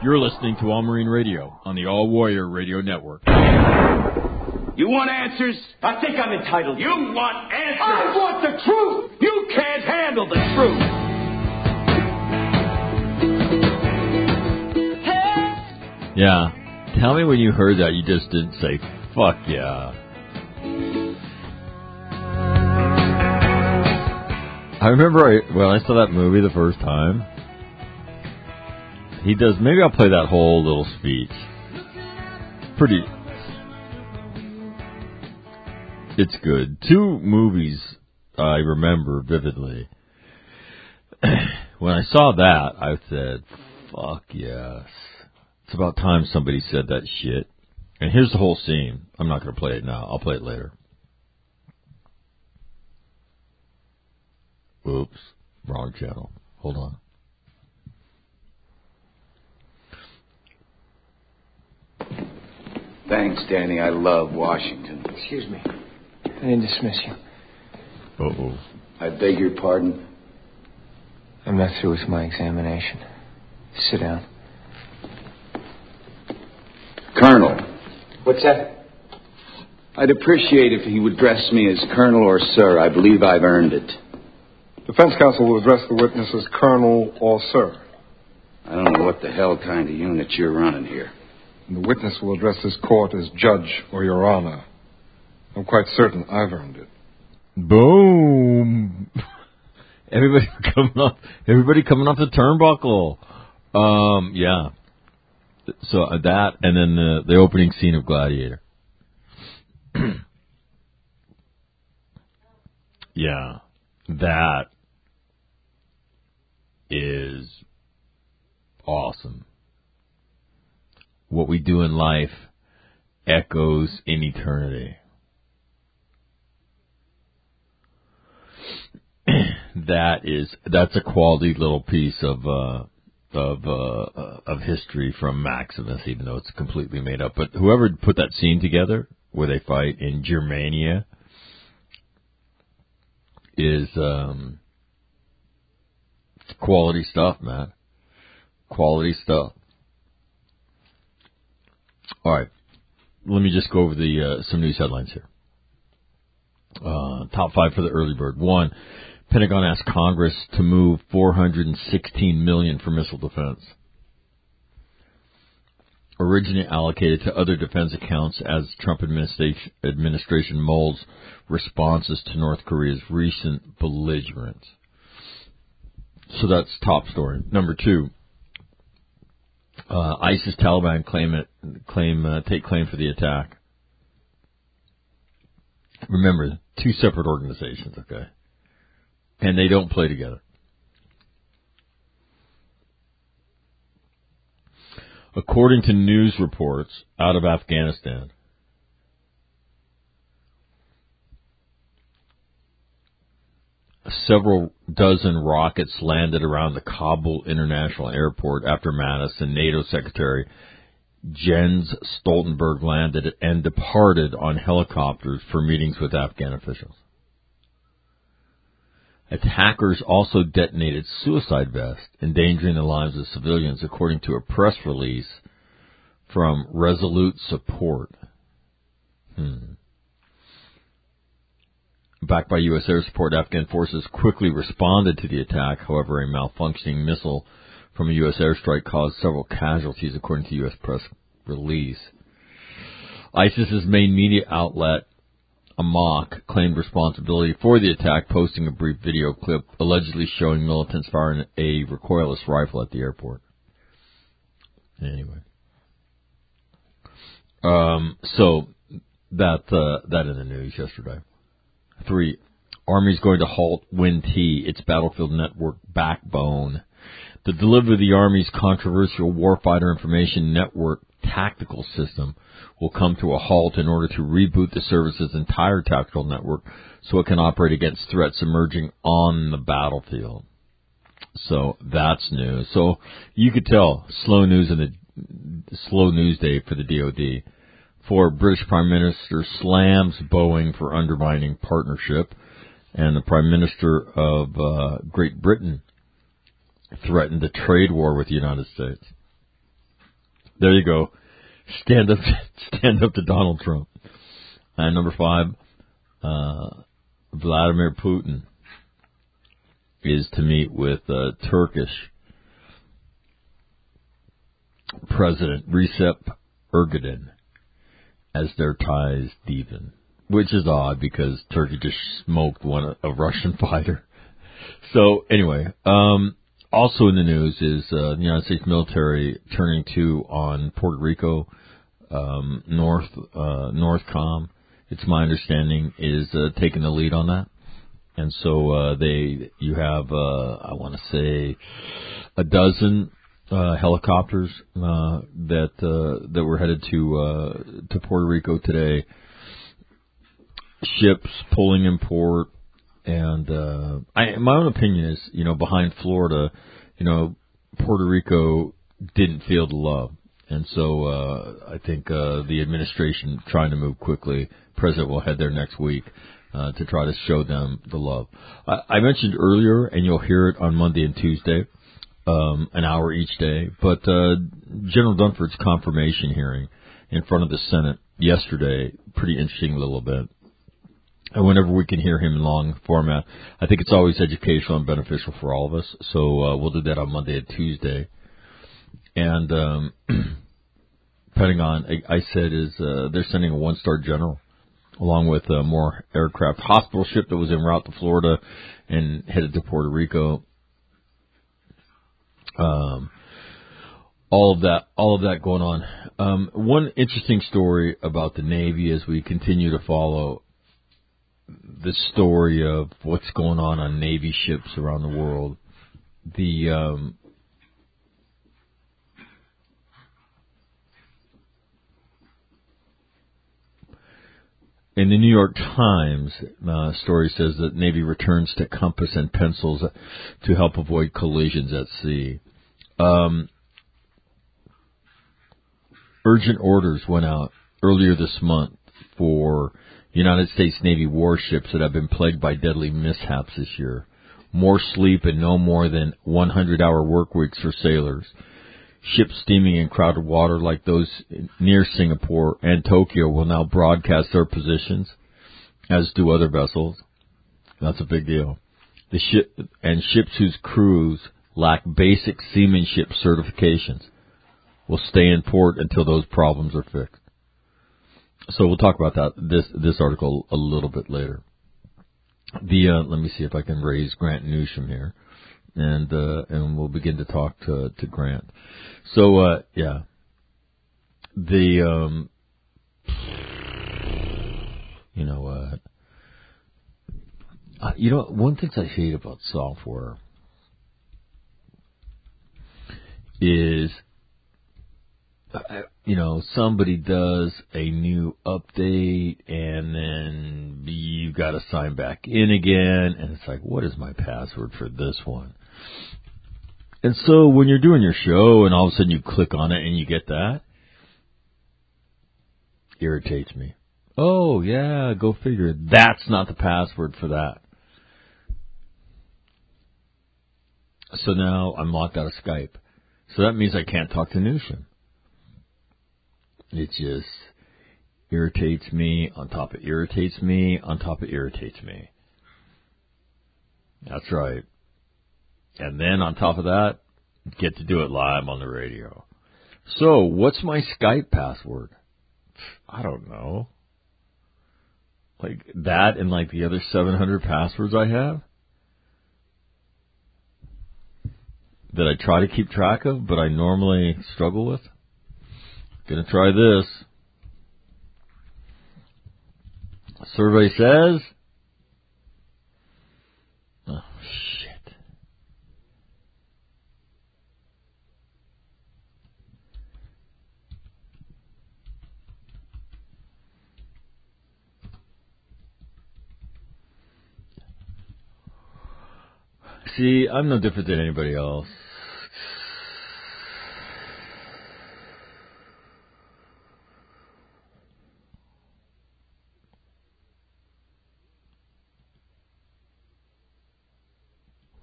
You're listening to All Marine Radio on the All Warrior Radio Network. You want answers? I think I'm entitled. You want answers? I want the truth! You can't handle the truth! Yeah. Tell me when you heard that you just didn't say, fuck yeah. I remember when I saw that movie the first time, he does, maybe I'll play that whole little speech. It's good. Two movies I remember vividly. When I saw that, I said, fuck yes. It's about time somebody said that shit. And here's the whole scene. I'm not going to play it now. I'll play it later. Oops. Wrong channel. Hold on. Thanks, Danny. I love Washington. Excuse me. I didn't dismiss you. Uh-oh. I beg your pardon? I'm not through with my examination. Sit down. Colonel. What's that? I'd appreciate if he would address me as Colonel or Sir. I believe I've earned it. Defense counsel will address the witness as Colonel or Sir. I don't know what the hell kind of unit you're running here. And the witness will address this court as Judge or Your Honor. I'm quite certain I've earned it. Boom. Everybody coming off the turnbuckle. Yeah. So that, and then the opening scene of Gladiator. Yeah. That is awesome. What we do in life echoes in eternity. That's a quality little piece of history from Maximus, even though it's completely made up. But whoever put that scene together where they fight in Germania is quality stuff, man. Quality stuff. All right, let me just go over some news headlines here. Top 5 for the early bird. 1, Pentagon asked Congress to move $416 million for missile defense. Originally allocated to other defense accounts as Trump administration molds responses to North Korea's recent belligerence. So that's top story. Number 2, ISIS Taliban take claim for the attack. Remember, 2 separate organizations, okay? And they don't play together. According to news reports out of Afghanistan, several dozen rockets landed around the Kabul International Airport after Mattis and NATO Secretary Jens Stoltenberg landed and departed on helicopters for meetings with Afghan officials. Attackers also detonated suicide vests, endangering the lives of civilians, according to a press release from Resolute Support. Backed by U.S. air support, Afghan forces quickly responded to the attack. However, a malfunctioning missile from a U.S. airstrike caused several casualties, according to U.S. press release. ISIS's main media outlet, Amaq, claimed responsibility for the attack, posting a brief video clip allegedly showing militants firing a recoilless rifle at the airport. Anyway. So that in the news yesterday. 3, Army's going to halt WIN-T, its battlefield network backbone. The delivery of the Army's controversial Warfighter Information Network tactical system will come to a halt in order to reboot the service's entire tactical network so it can operate against threats emerging on the battlefield. So that's new. So you could tell slow news day for the DoD. 4, British Prime Minister slams Boeing for undermining partnership, and the Prime Minister of Great Britain threatened a trade war with the United States. There you go. Stand up to Donald Trump. And number 5, Vladimir Putin is to meet with Turkish President Recep Erdogan as their ties deepen, which is odd because Turkey just smoked a Russian fighter. So anyway, also in the news is the United States military turning to on Puerto Rico, Northcom. It's my understanding is taking the lead on that, and so you have I want to say a dozen helicopters that were headed to Puerto Rico today. Ships pulling in port, and my own opinion is, behind Florida, Puerto Rico didn't feel the love, and so I think the administration trying to move quickly. President will head there next week to try to show them the love. I mentioned earlier, and you'll hear it on Monday and Tuesday. An hour each day, but General Dunford's confirmation hearing in front of the Senate yesterday, pretty interesting little event. And whenever we can hear him in long format, I think it's always educational and beneficial for all of us. So we'll do that on Monday and Tuesday. And Pentagon, I said, is they're sending a 1-star general along with more aircraft. Hospital ship that was en route to Florida and headed to Puerto Rico. All of that going on. One interesting story about the Navy as we continue to follow the story of what's going on Navy ships around the world. In the New York Times, story says that Navy returns to compass and pencils to help avoid collisions at sea. Urgent orders went out earlier this month for United States Navy warships that have been plagued by deadly mishaps this year. More sleep and no more than 100-hour work weeks for sailors. Ships steaming in crowded water like those near Singapore and Tokyo will now broadcast their positions, as do other vessels. That's a big deal. Ships whose crews lack basic seamanship certifications will stay in port until those problems are fixed. So we'll talk about that this article a little bit later. Let me see if I can raise Grant Newsham here, and we'll begin to talk to Grant. So one thing I hate about software is, somebody does a new update and then you got to sign back in again. And it's like, what is my password for this one? And so when you're doing your show and all of a sudden you click on it and you get that, irritates me. Oh, yeah, go figure. That's not the password for that. So now I'm locked out of Skype. So that means I can't talk to Newsham. It just irritates me on top of irritates me on top of irritates me. That's right. And then on top of that, get to do it live on the radio. So what's my Skype password? I don't know. Like that and like the other 700 passwords I have that I try to keep track of, but I normally struggle with. Gonna try this. Survey says, oh shit. See, I'm no different than anybody else.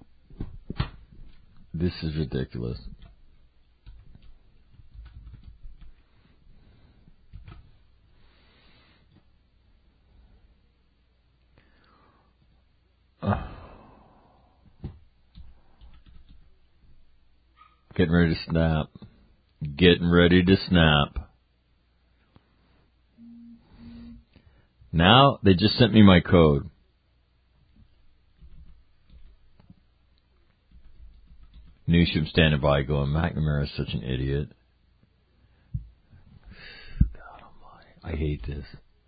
This is ridiculous. Getting ready to snap. Getting ready to snap. Now, they just sent me my code. Newsham standing by going, McNamara is such an idiot. God almighty. I hate this.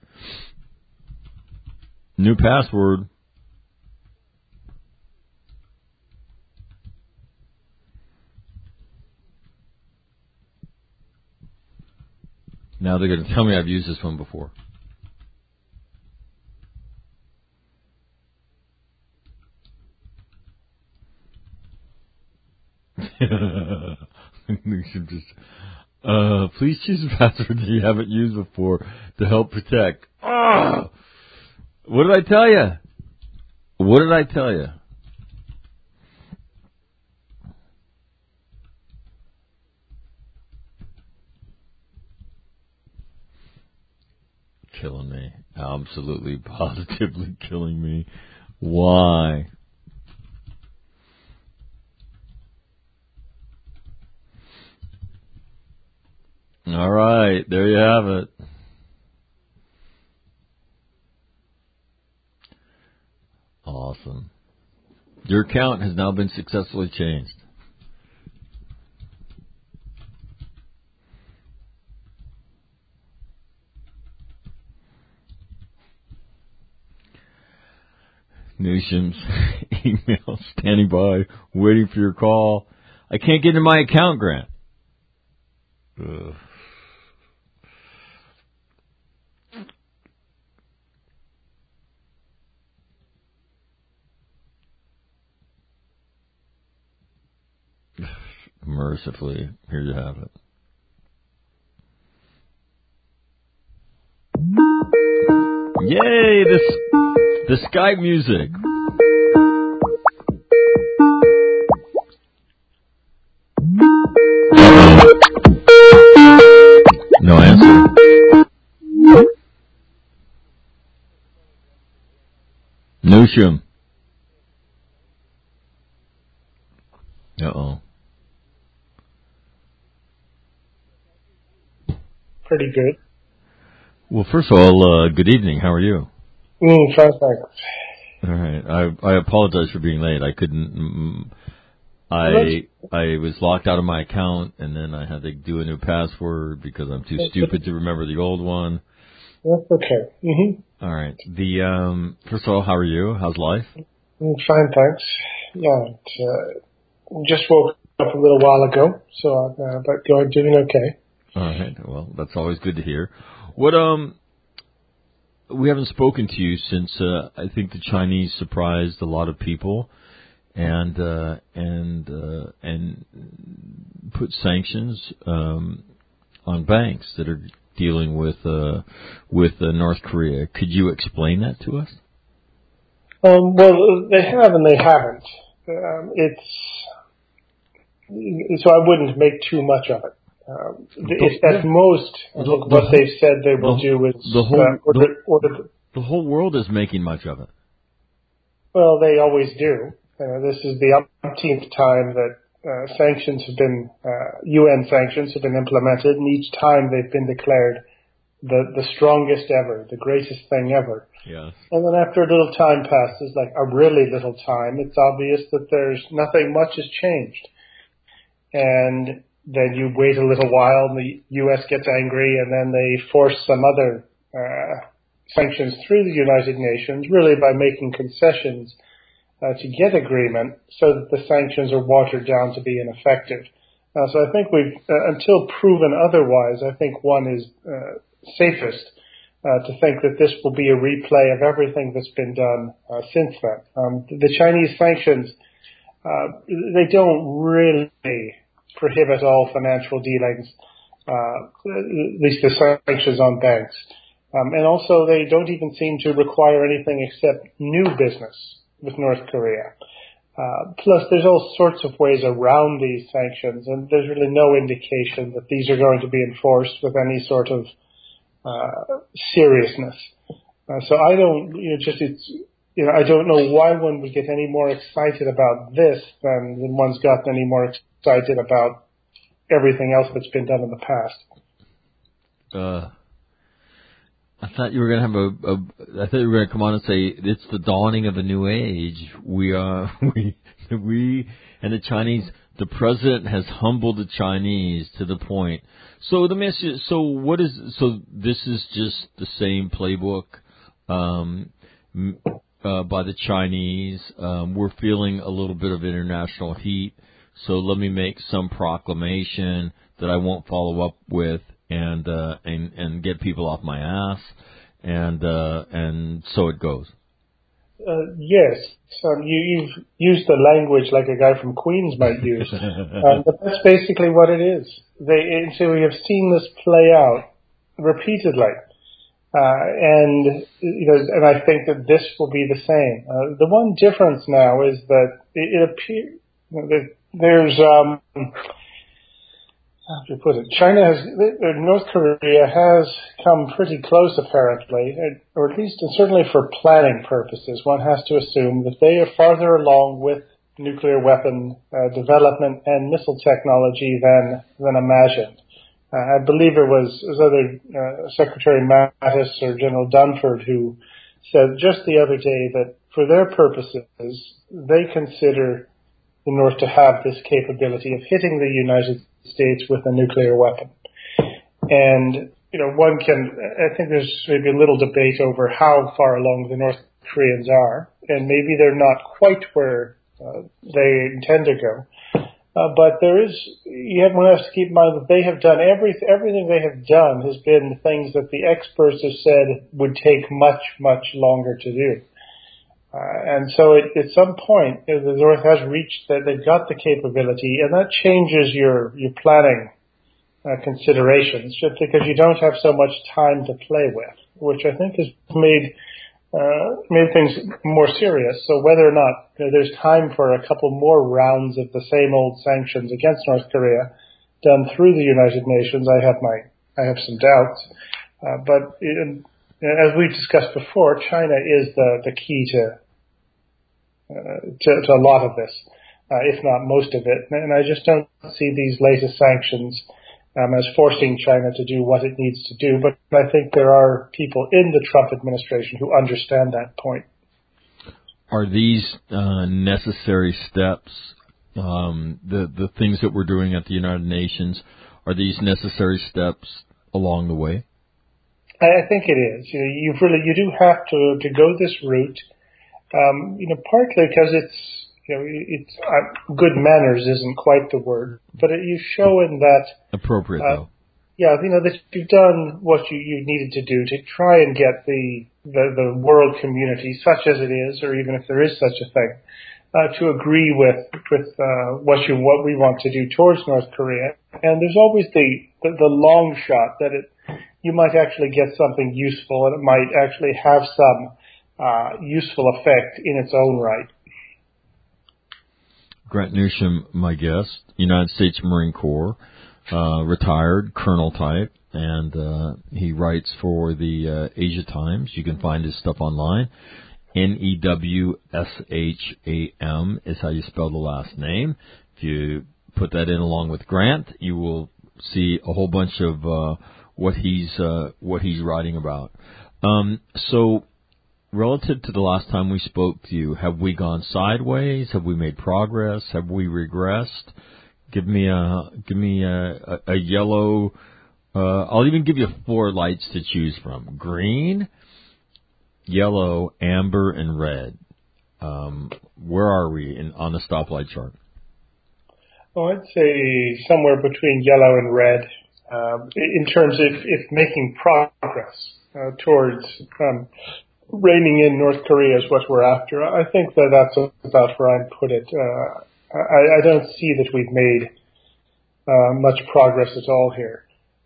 New password. Now they're going to tell me I've used this one before. You should just, please choose a password that you haven't used before to help protect. What did I tell you? What did I tell you? Killing me. Absolutely, positively killing me. Why? All right, there you have it. Awesome. Your account has now been successfully changed. Newsham's email standing by, waiting for your call. I can't get into my account, Grant. Ugh. Mercifully, here you have it. Yay! The Skype music. No answer. Newsham. Uh-oh. Pretty good. Well, first of all, good evening. How are you? Fine, thanks. All right. I apologize for being late. I couldn't. I was locked out of my account, and then I had to do a new password because I'm too stupid to remember the old one. That's okay. Mm-hmm. All right. First of all, how are you? How's life? Fine, thanks. Yeah, just woke up a little while ago, so but doing okay. All right. Well, that's always good to hear. What we haven't spoken to you since I think the Chinese surprised a lot of people and put sanctions on banks that are dealing with North Korea. Could you explain that to us? Well, they have and they haven't. So I wouldn't make too much of it. At most, what they've said they will do is the whole world is making much of it. Well, they always do. This is the umpteenth time that sanctions have been UN sanctions have been implemented, and each time they've been declared the strongest ever, the greatest thing ever. Yes. And then after a little time passes, like a really little time, it's obvious that there's nothing much has changed. And then you wait a little while, and the U.S. gets angry, and then they force some other sanctions through the United Nations, really by making concessions to get agreement, so that the sanctions are watered down to be ineffective. So I think we've, until proven otherwise, I think one is safest to think that this will be a replay of everything that's been done since then. The Chinese sanctions, they don't really prohibit all financial dealings, at least the sanctions on banks. And also they don't even seem to require anything except new business with North Korea. Plus there's all sorts of ways around these sanctions, and there's really no indication that these are going to be enforced with any sort of seriousness. So I don't, I don't know why one would get any more excited about this than one's gotten any more excited about everything else that's been done in the past. I thought you were going to have I thought you were going to come on and say it's the dawning of a new age. We and the Chinese. The president has humbled the Chinese to the point. So let me ask you. So this is just the same playbook by the Chinese. We're feeling a little bit of international heat. So let me make some proclamation that I won't follow up with and get people off my ass. And so it goes. Yes, you've used the language like a guy from Queens might use, but that's basically what it is. So we have seen this play out repeatedly, and I think that this will be the same. The one difference now is that it appears that there's how to put it? North Korea has come pretty close, apparently, or at least certainly for planning purposes. One has to assume that they are farther along with nuclear weapon development and missile technology than imagined. I believe it was either Secretary Mattis or General Dunford who said just the other day that for their purposes, they consider the North to have this capability of hitting the United States with a nuclear weapon. And, I think there's maybe a little debate over how far along the North Koreans are, and maybe they're not quite where they intend to go. But one has to keep in mind that they have done everything they have done has been things that the experts have said would take much, much longer to do. And so at some point, the North has reached that they've got the capability, and that changes your planning considerations, just because you don't have so much time to play with, which I think has made things more serious. So whether or not there's time for a couple more rounds of the same old sanctions against North Korea done through the United Nations, I have some doubts. But as we discussed before, China is the key to a lot of this, if not most of it. And I just don't see these latest sanctions as forcing China to do what it needs to do. But I think there are people in the Trump administration who understand that point. Are these necessary steps, the things that we're doing at the United Nations, are these necessary steps along the way? I think it is. You do have to go this route. Partly because it's good manners isn't quite the word, but you show in that appropriate though. Yeah, that you've done what you needed to do to try and get the world community, such as it is, or even if there is such a thing, to agree with what we want to do towards North Korea. And there's always the long shot that you might actually get something useful, and it might actually have some useful effect in its own right. Grant Newsham, my guest, United States Marine Corps, retired colonel type, and he writes for the Asia Times. You can find his stuff online. Newsham is how you spell the last name. If you put that in along with Grant, you will see a whole bunch of what he's writing about. So relative to the last time we spoke to you, have we gone sideways? Have we made progress? Have we regressed? Give me a yellow. I'll even give you 4 lights to choose from: green, yellow, amber, and red. Where are we on the stoplight chart? Well, I'd say somewhere between yellow and red in terms of if making progress towards reining in North Korea is what we're after. I think that's about where I'd put it. I don't see that we've made much progress at all here.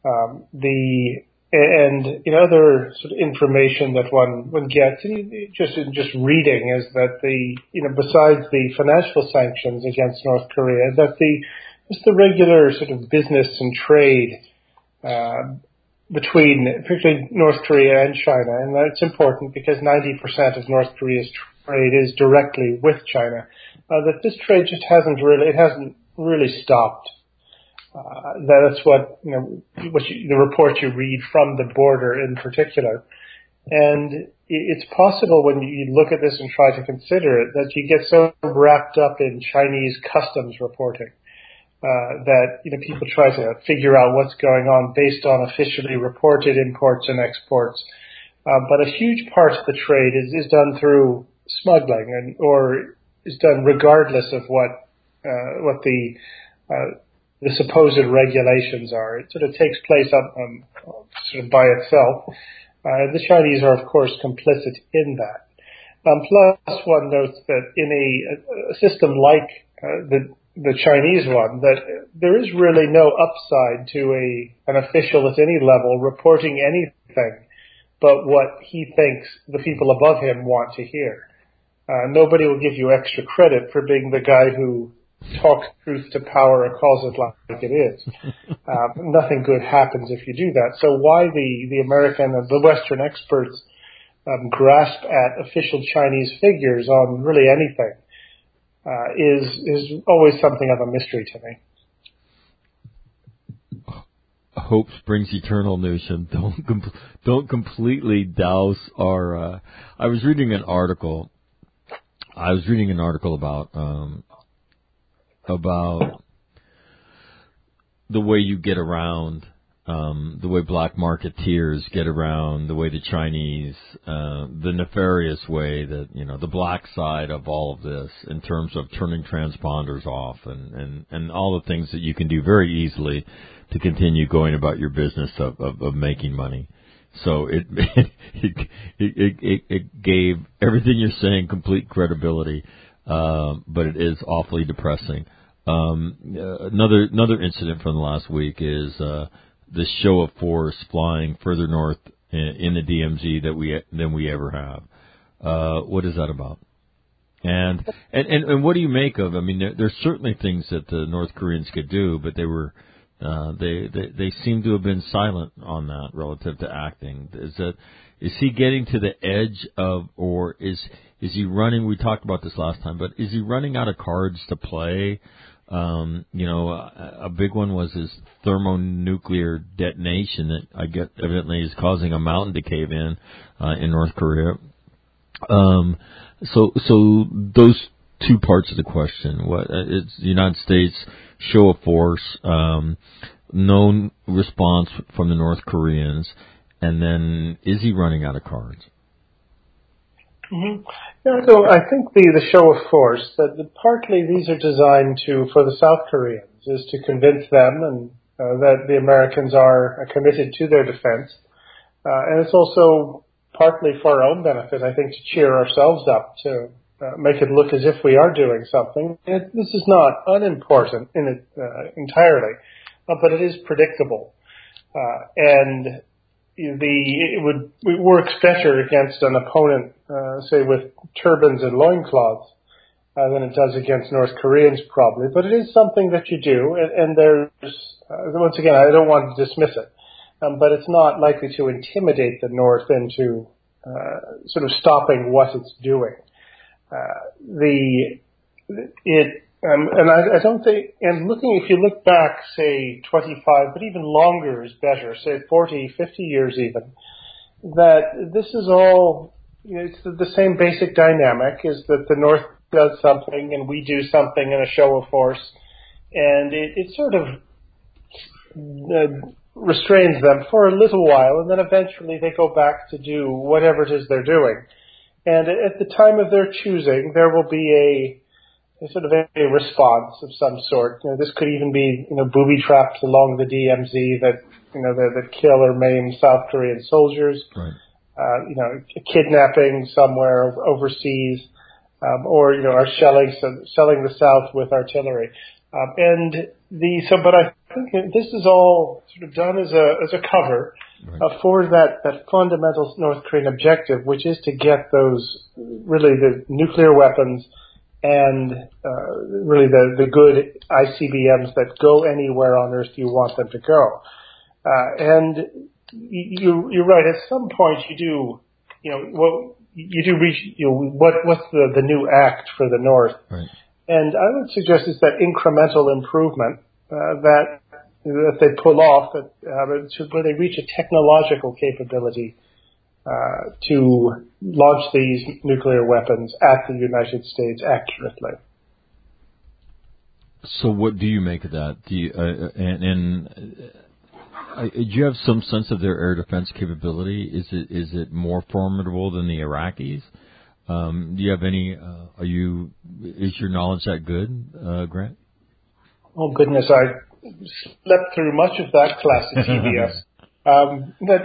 Other sort of information that one gets, just reading, is that besides the financial sanctions against North Korea, that just the regular sort of business and trade between particularly North Korea and China, and that's important because 90% of North Korea's trade is directly with China. That this trade just hasn't really stopped. That's what the report you read from the border in particular. And it's possible when you look at this and try to consider it that you get so wrapped up in Chinese customs reporting that people try to figure out what's going on based on officially reported imports and exports. But a huge part of the trade is done through smuggling, or is done regardless of what the supposed regulations are. It sort of takes place sort of by itself. The Chinese are, of course, complicit in that. Plus, one notes that in a system like the Chinese one, that there is really no upside to an official at any level reporting anything but what he thinks the people above him want to hear. Nobody will give you extra credit for being the guy who talks truth to power and calls it like it is. Nothing good happens if you do that. So why the American and the Western experts grasp at official Chinese figures on really anything is always something of a mystery to me. Hope springs eternal, Newsham. Don't completely douse our. I was reading an article about the way you get around, the way black marketeers get around, the way the Chinese, the nefarious way that, the black side of all of this in terms of turning transponders off and all the things that you can do very easily to continue going about your business of making money. So it gave everything you're saying complete credibility, but it is awfully depressing. Another incident from the last week is this show of force flying further north in the DMZ than we ever have. What is that about? And what do you make of? I mean, there's certainly things that the North Koreans could do, but they seem to have been silent on that relative to acting. Is he getting to the edge of, or is he running? We talked about this last time, but is he running out of cards to play? A big one was his thermonuclear detonation that I get evidently is causing a mountain to cave in North Korea. So those two parts of the question. It's the United States show of force, no response from the North Koreans, and then is he running out of cards? Mm-hmm. Yeah, so I think the show of force, that partly these are designed for the South Koreans, is to convince them and that the Americans are committed to their defense. And it's also partly for our own benefit, I think, to cheer ourselves up, to make it look as if we are doing something. This is not unimportant in it entirely, but it is predictable. And it works better against an opponent, say with turbans and loincloths, than it does against North Koreans probably. But it is something that you do, and there's, once again, I don't want to dismiss it, but it's not likely to intimidate the North into sort of stopping what it's doing. And I don't think, and if you look back, say 25, but even longer is better, say 40, 50 years even, that this is all, it's the same basic dynamic, is that the North does something and we do something in a show of force, and it sort of restrains them for a little while, and then eventually they go back to do whatever it is they're doing. And at the time of their choosing, there will be a sort of a response of some sort. This could even be, booby traps along the DMZ that kill or maim South Korean soldiers. Right. Kidnapping somewhere overseas, or are selling the South with artillery. But I think this is all sort of done as a cover. Right. For that fundamental North Korean objective, which is to get those, really the nuclear weapons and really the good ICBMs that go anywhere on Earth you want them to go. And you're right. At some point, you do reach. What's the new act for the North? Right. And I would suggest it's that incremental improvement that they pull off, where they reach a technological capability to launch these nuclear weapons at the United States accurately. So, what do you make of that? Do you, do you have some sense of their air defense capability? Is it more formidable than the Iraqis? Do you have any? Is your knowledge that good, Grant? Oh goodness, I slept through much of that class at TBS. But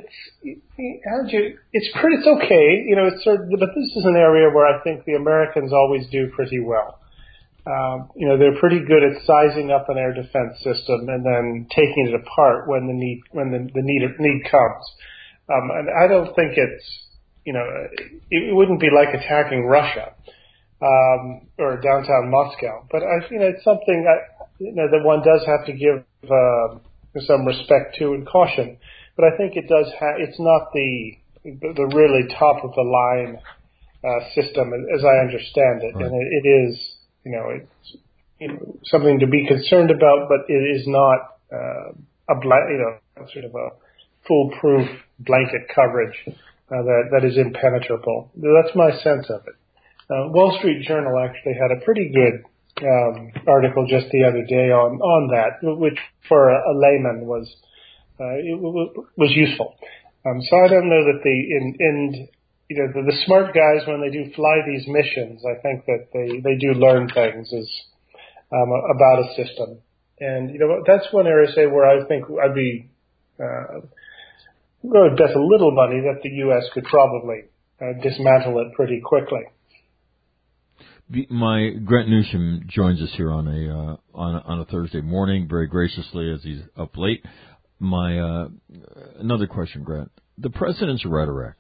it's okay. You know, but this is an area where I think the Americans always do pretty well. You know, they're pretty good at sizing up an air defense system and then taking it apart when the need comes. And I don't think it's, you know, it wouldn't be like attacking Russia or downtown Moscow. But it's something that one does have to give some respect to and caution. But I think it does. It's not the really top of the line system as I understand it, right. And it is. It's something to be concerned about, but it is not sort of a foolproof blanket coverage that is impenetrable. That's my sense of it. Wall Street Journal actually had a pretty good article just the other day on that, which for a layman was useful. So I don't know that the smart guys, when they do fly these missions, I think that they do learn things about a system. And, that's one area, say, where I think I'd be going to bet a little money that the U.S. could probably dismantle it pretty quickly. My Grant Newsham joins us here on a Thursday morning, very graciously as he's up late. My another question, Grant. The president's rhetoric.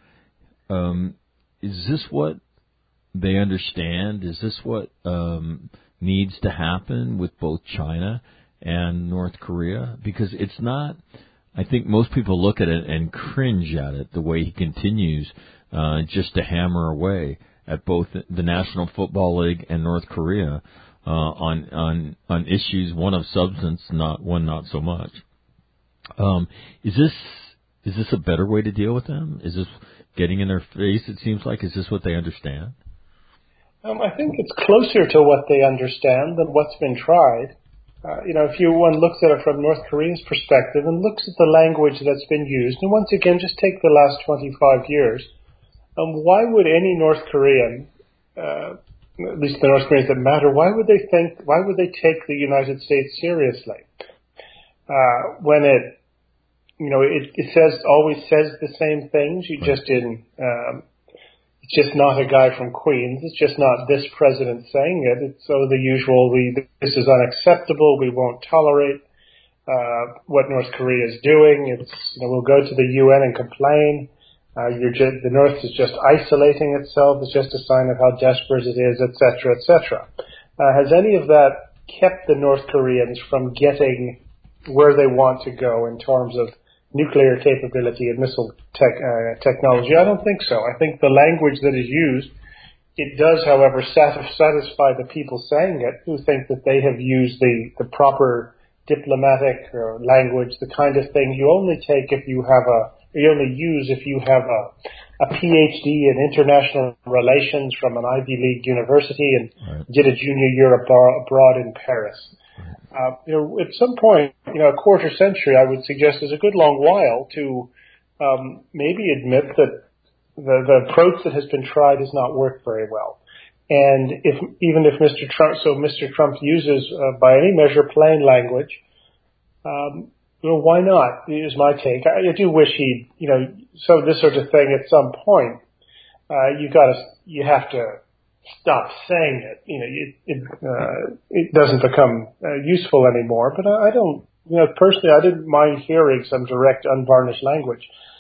Is this what they understand? Is this what needs to happen with both China and North Korea? Because it's not. I think most people look at it and cringe at it, the way he continues just to hammer away at both the National Football League and North Korea on issues, one of substance, not so much. Is this a better way to deal with them? Is this getting in their face, it seems like? Is this what they understand? I think it's closer to what they understand than what's been tried. If one looks at it from North Korea's perspective and looks at the language that's been used, and once again, just take the last 25 years, why would any North Korean, at least the North Koreans that matter, why would they take the United States seriously? When it always says the same things. You just didn't. It's just not a guy from Queens. It's just not this president saying it. It's the usual. This is unacceptable. We won't tolerate what North Korea is doing. It's we'll go to the UN and complain. The North is just isolating itself. It's just a sign of how desperate it is, etc., etc. Has any of that kept the North Koreans from getting where they want to go in terms of nuclear capability and missile technology? I don't think so. I think the language that is used, it does, however, satisfy the people saying it who think that they have used the proper diplomatic language, the kind of thing you only take if you have you only use if you have a PhD in international relations from an Ivy League university and did a junior year abroad in Paris. At some point, a quarter century, I would suggest, is a good long while to maybe admit that the approach that has been tried has not worked very well. And even if Mr. Trump uses, by any measure, plain language, why not? Is my take. I do wish he'd, so this sort of thing at some point, you have to stop saying it. It doesn't become useful anymore. But I don't, personally, I didn't mind hearing some direct, unvarnished language.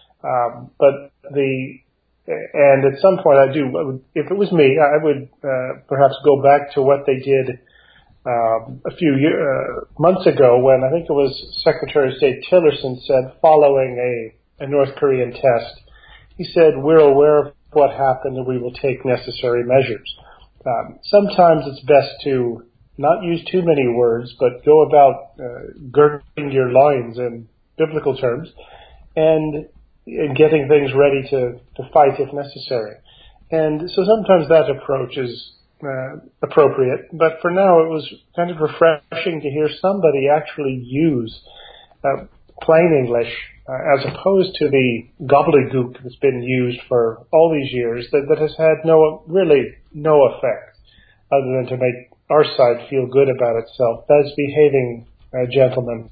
And at some point, if it was me, I would perhaps go back to what they did a few months ago, when I think it was Secretary of State Tillerson said, following a North Korean test, he said, "We're aware of what happened and we will take necessary measures." sometimes it's best to not use too many words, but go about girding your loins in biblical terms and getting things ready to fight if necessary. And so sometimes that approach is appropriate, but for now it was kind of refreshing to hear somebody actually use plain English as opposed to the gobbledygook that's been used for all these years that has had really no effect other than to make our side feel good about itself. That's behaving gentlemanly.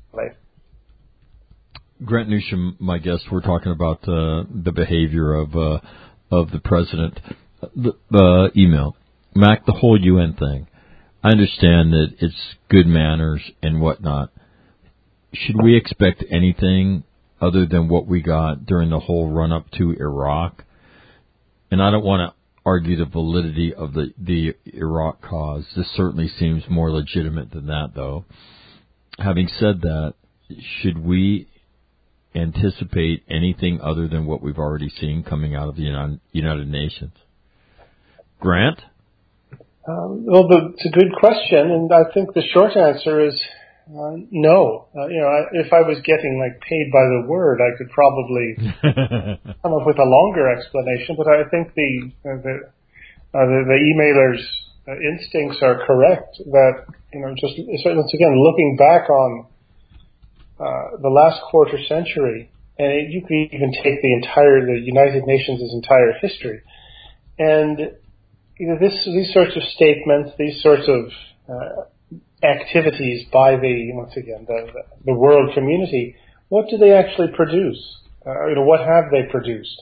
Grant Newsham, my guest, we're talking about the behavior of the president. The email. Mac, the whole UN thing. I understand that it's good manners and whatnot. Should we expect anything other than what we got during the whole run-up to Iraq? And I don't want to argue the validity of the Iraq cause. This certainly seems more legitimate than that, though. Having said that, should we anticipate anything other than what we've already seen coming out of the United Nations? Grant? Well, it's a good question, and I think the short answer is no. If I was getting paid by the word, I could probably come up with a longer explanation. But I think the emailer's instincts are correct. That just once again looking back on the last quarter century, and you could even take the United Nations' entire history, and these sorts of statements, these sorts of activities by the world community, what do they actually produce? What have they produced?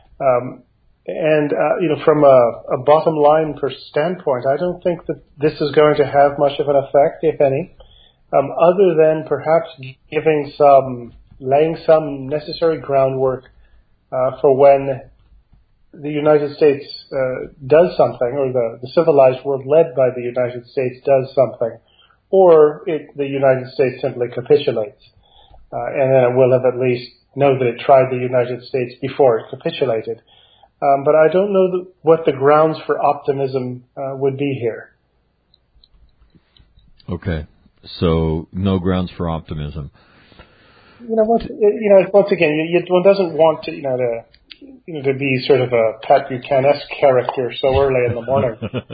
From a bottom line standpoint, I don't think that this is going to have much of an effect, if any, other than perhaps laying some necessary groundwork for when the United States does something, or the civilized world led by the United States does something, or the United States simply capitulates. And then it will have at least know that it tried the United States before it capitulated. But I don't know what the grounds for optimism would be here. Okay. So no grounds for optimism. Once again, one doesn't want to be sort of a Pat Buchanan-esque character so early in the morning.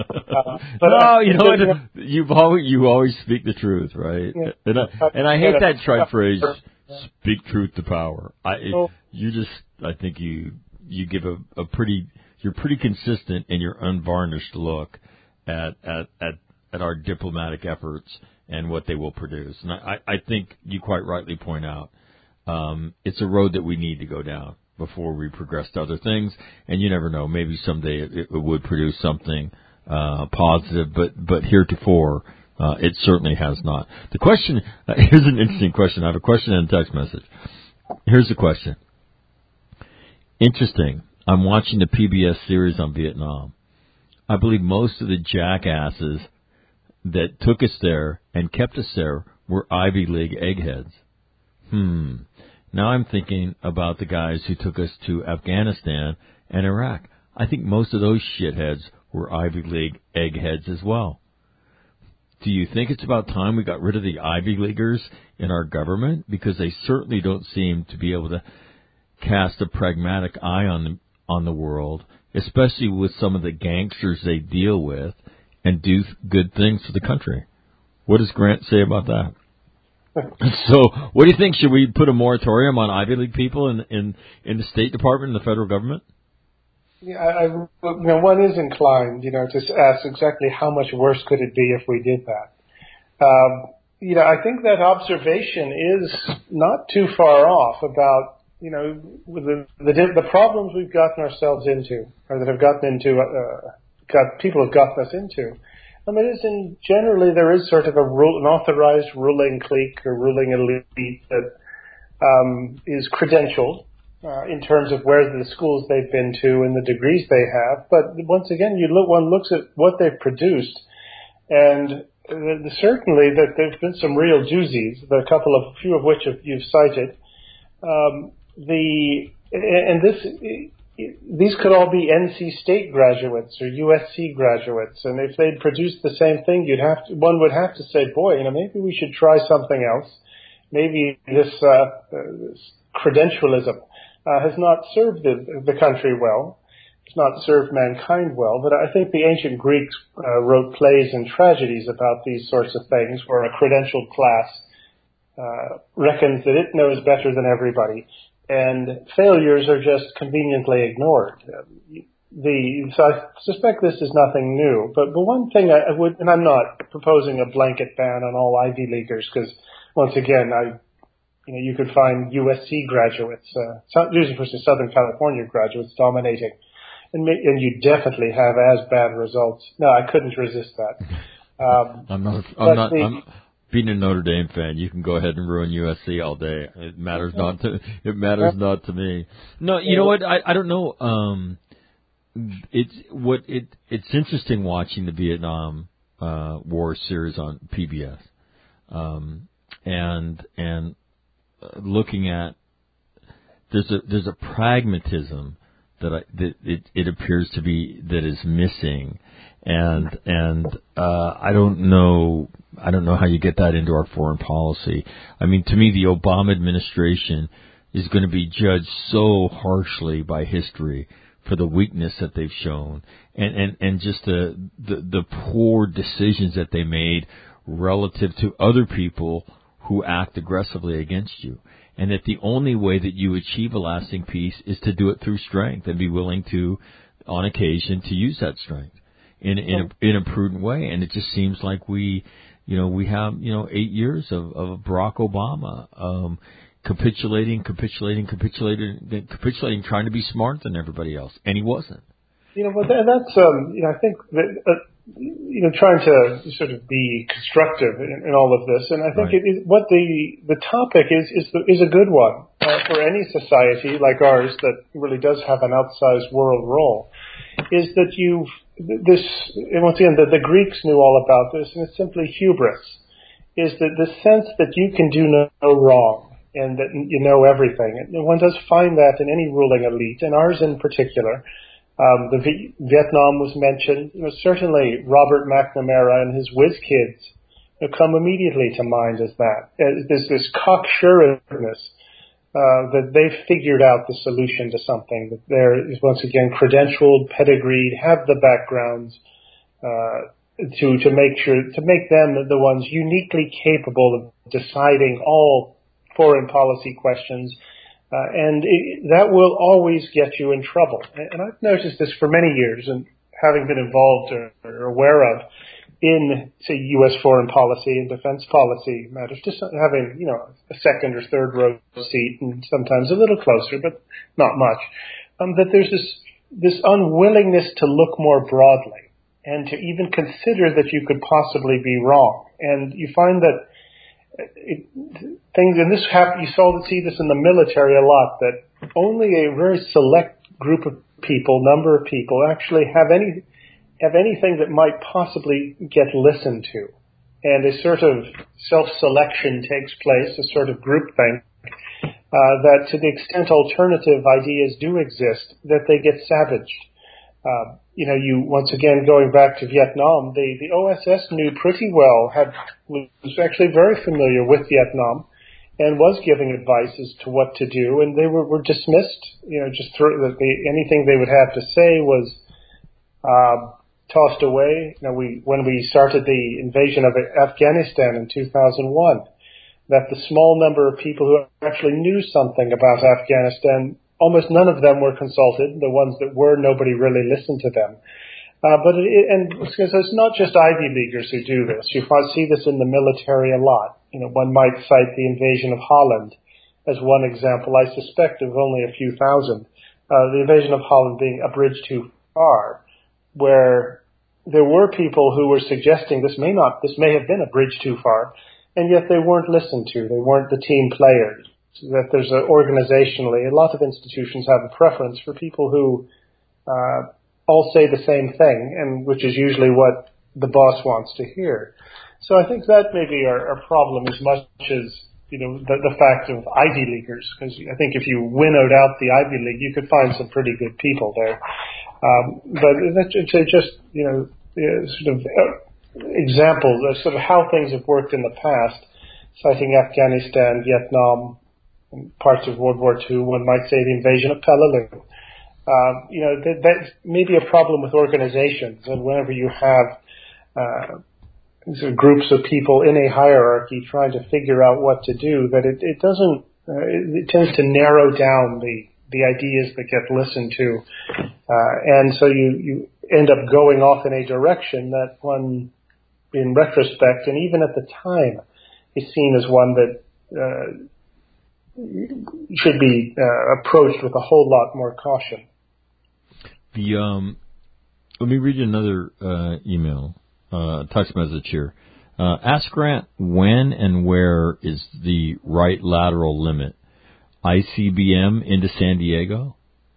You always speak the truth, right? Yeah. And I hate that trite phrase, "speak truth to power." I think you give you're pretty consistent in your unvarnished look at our diplomatic efforts and what they will produce. And I think you quite rightly point out it's a road that we need to go down before we progress to other things. And you never know, maybe someday it would produce something positive, but heretofore it certainly has not. The question, here's an interesting question. I have a question and a text message. Here's the question. Interesting. I'm watching the PBS series on Vietnam. I believe most of the jackasses that took us there and kept us there were Ivy League eggheads. Now I'm thinking about the guys who took us to Afghanistan and Iraq. I think most of those shitheads were Ivy League eggheads as well. Do you think it's about time we got rid of the Ivy Leaguers in our government? Because they certainly don't seem to be able to cast a pragmatic eye on the world, especially with some of the gangsters they deal with, and do good things for the country. What does Grant say about that? So, what do you think? Should we put a moratorium on Ivy League people in the State Department and the federal government? Yeah, one is inclined, to ask exactly how much worse could it be if we did that. I think that observation is not too far off about, the problems we've gotten ourselves into, or that have people have gotten us into. Generally there is sort of an authorized ruling clique or ruling elite that is credentialed in terms of where the schools they've been to and the degrees they have. But once again, one looks at what they've produced, and certainly that there's been some real doozies. A few of which you've cited. these could all be NC State graduates or USC graduates, and if they'd produced the same thing, one would have to say, boy, maybe we should try something else. Maybe this credentialism has not served the country well. It's not served mankind well. But I think the ancient Greeks wrote plays and tragedies about these sorts of things, where a credentialed class reckons that it knows better than everybody, and failures are just conveniently ignored. So I suspect this is nothing new. But one thing I would, and I'm not proposing a blanket ban on all Ivy Leaguers, because once again, you could find USC graduates, usually Southern California graduates, dominating, and you definitely have as bad results. No, I couldn't resist that. I'm being a Notre Dame fan. You can go ahead and ruin USC all day. It matters not to me. No, you know what? I don't know. It's interesting watching the Vietnam War series on PBS. And looking at there's a pragmatism that it appears to be that is missing, and I don't know how you get that into our foreign policy. I mean, to me, the Obama administration is going to be judged so harshly by history for the weakness that they've shown, and just the poor decisions that they made relative to other people who act aggressively against you, and that the only way that you achieve a lasting peace is to do it through strength and be willing to, on occasion, to use that strength in a prudent way. And it just seems like we have 8 years of Barack Obama capitulating, trying to be smarter than everybody else, and he wasn't. But that's I think that. Trying to sort of be constructive in all of this, and I think right. What the topic is a good one for any society like ours that really does have an outsized world role. Is that once again the Greeks knew all about this, and it's simply hubris. Is that the sense that you can do no wrong and that you know everything, and one does find that in any ruling elite, and ours in particular. Vietnam was mentioned. Certainly Robert McNamara and his whiz kids come immediately to mind as that. There's this cocksureness that they've figured out the solution to something. That they're, once again, credentialed, pedigreed, have the backgrounds to make them the ones uniquely capable of deciding all foreign policy questions. And that will always get you in trouble. And I've noticed this for many years, and having been involved or aware of in, say, U.S. foreign policy and defense policy matters, just having, a second or third row seat and sometimes a little closer, but not much, that there's this unwillingness to look more broadly and to even consider that you could possibly be wrong. And you find that things, and you see this in the military a lot, that only a very select number of people actually have anything that might possibly get listened to. And a sort of self-selection takes place, a sort of groupthink, that to the extent alternative ideas do exist, that they get savaged. Once again, going back to Vietnam, the OSS knew pretty well, was actually very familiar with Vietnam, and was giving advice as to what to do, and they were dismissed. Anything they would have to say was tossed away. When we started the invasion of Afghanistan in 2001, that the small number of people who actually knew something about Afghanistan, almost none of them were consulted. The ones that were, nobody really listened to them. But it's not just Ivy Leaguers who do this. You see this in the military a lot. One might cite the invasion of Holland as one example. I suspect of only a few thousand. The invasion of Holland being a bridge too far, where there were people who were suggesting this may have been a bridge too far, and yet they weren't listened to. They weren't the team players. That there's organizationally, a lot of institutions have a preference for people who all say the same thing, and which is usually what the boss wants to hear. So I think that may be our problem as much as the fact of Ivy Leaguers, because I think if you winnowed out the Ivy League, you could find some pretty good people there. But to just, sort of examples of sort of how things have worked in the past, citing Afghanistan, Vietnam, and parts of World War II, one might say the invasion of Peleliu. That may be a problem with organizations, and whenever you have sort of groups of people in a hierarchy trying to figure out what to do, that it doesn't, it tends to narrow down the ideas that get listened to, and so you end up going off in a direction that one, in retrospect, and even at the time, is seen as one that should be approached with a whole lot more caution. Let me read you another email, text message here. Ask Grant when and where is the right lateral limit? ICBM into San Diego?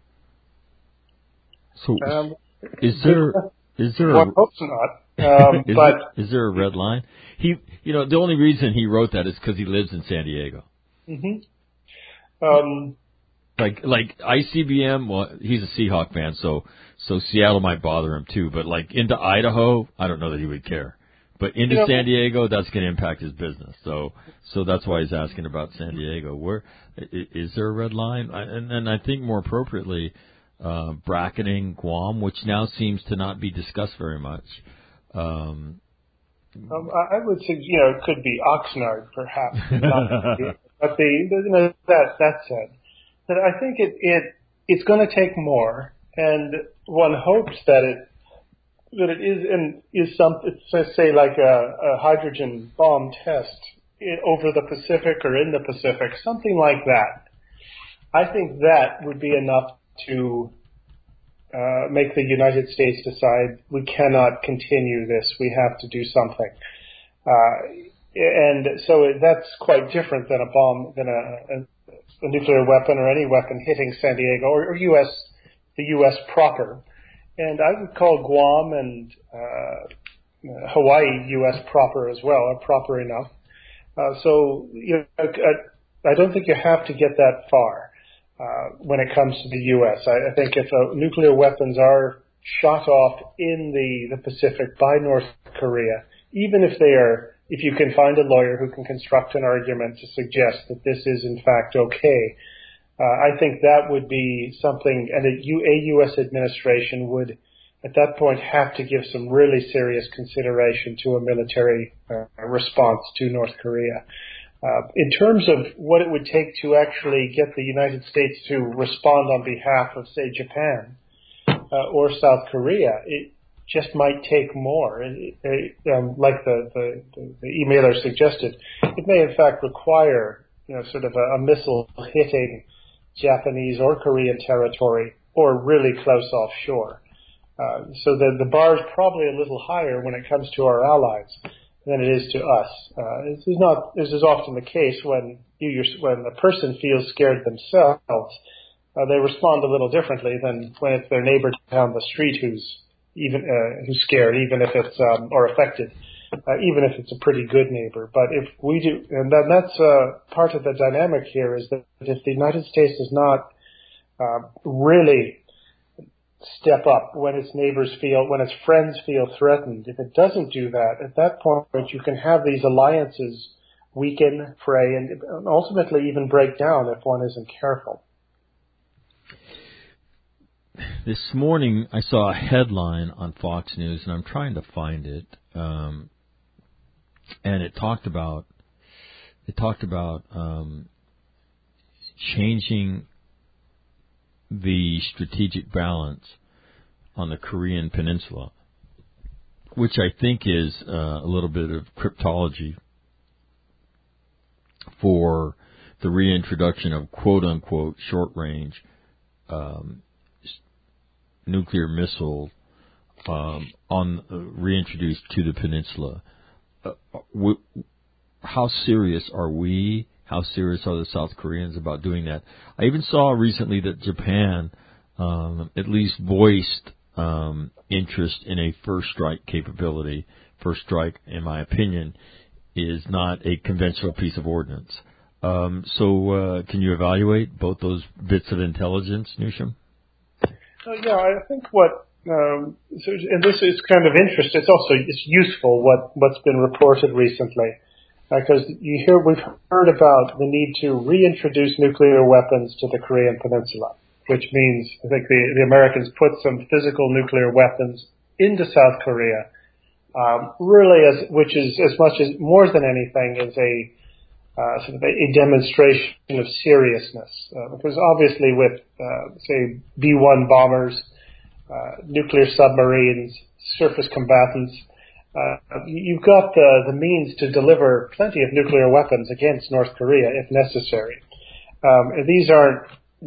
So is there well, I hope not. is there a red line? The only reason he wrote that is because he lives in San Diego. Mm-hmm. Like ICBM, well, he's a Seahawk fan, so Seattle might bother him too. But like into Idaho, I don't know that he would care. But into San Diego, that's going to impact his business. So that's why he's asking about San Diego. Where is there a red line? And I think more appropriately, bracketing Guam, which now seems to not be discussed very much. I would say, it could be Oxnard, perhaps. But that said, that I think it's going to take more, and one hopes that it is something, say like a hydrogen bomb test over the Pacific or in the Pacific, something like that. I think that would be enough to make the United States decide we cannot continue this. We have to do something. And so that's quite different than a bomb, than a nuclear weapon or any weapon hitting San Diego or the U.S. proper. And I would call Guam and Hawaii U.S. proper as well, or proper enough. I don't think you have to get that far when it comes to the U.S. I think if nuclear weapons are shot off in the Pacific by North Korea, even if you can find a lawyer who can construct an argument to suggest that this is in fact okay, I think that would be something, and a U.S. administration would at that point have to give some really serious consideration to a military response to North Korea. In terms of what it would take to actually get the United States to respond on behalf of, say, Japan or South Korea, it just might take more. Like the emailer suggested, it may in fact require, sort of a missile hitting Japanese or Korean territory or really close offshore. So the bar is probably a little higher when it comes to our allies than it is to us. This is often the case when a person feels scared themselves. They respond a little differently than when it's their neighbor down the street who's scared, even if it's or affected, even if it's a pretty good neighbor. But if we do, and that's part of the dynamic here, is that if the United States does not really step up when its friends feel threatened, if it doesn't do that, at that point you can have these alliances weaken, fray, and ultimately even break down if one isn't careful. This morning I saw a headline on Fox News, and I'm trying to find it, and it talked about changing the strategic balance on the Korean Peninsula, which I think is a little bit of cryptology for the reintroduction of quote-unquote short-range nuclear missile reintroduced to the peninsula. How serious are we? How serious are the South Koreans about doing that? I even saw recently that Japan at least voiced interest in a first strike capability. First strike, in my opinion, is not a conventional piece of ordnance. So can you evaluate both those bits of intelligence, Newsham? Yeah, I think and this is kind of interesting. It's useful what's been reported recently, because we've heard about the need to reintroduce nuclear weapons to the Korean Peninsula, which means I think the Americans put some physical nuclear weapons into South Korea, which is as much as more than anything is a sort of a demonstration of seriousness, because obviously with say B-1 bombers, nuclear submarines, surface combatants, you've got the means to deliver plenty of nuclear weapons against North Korea if necessary. These are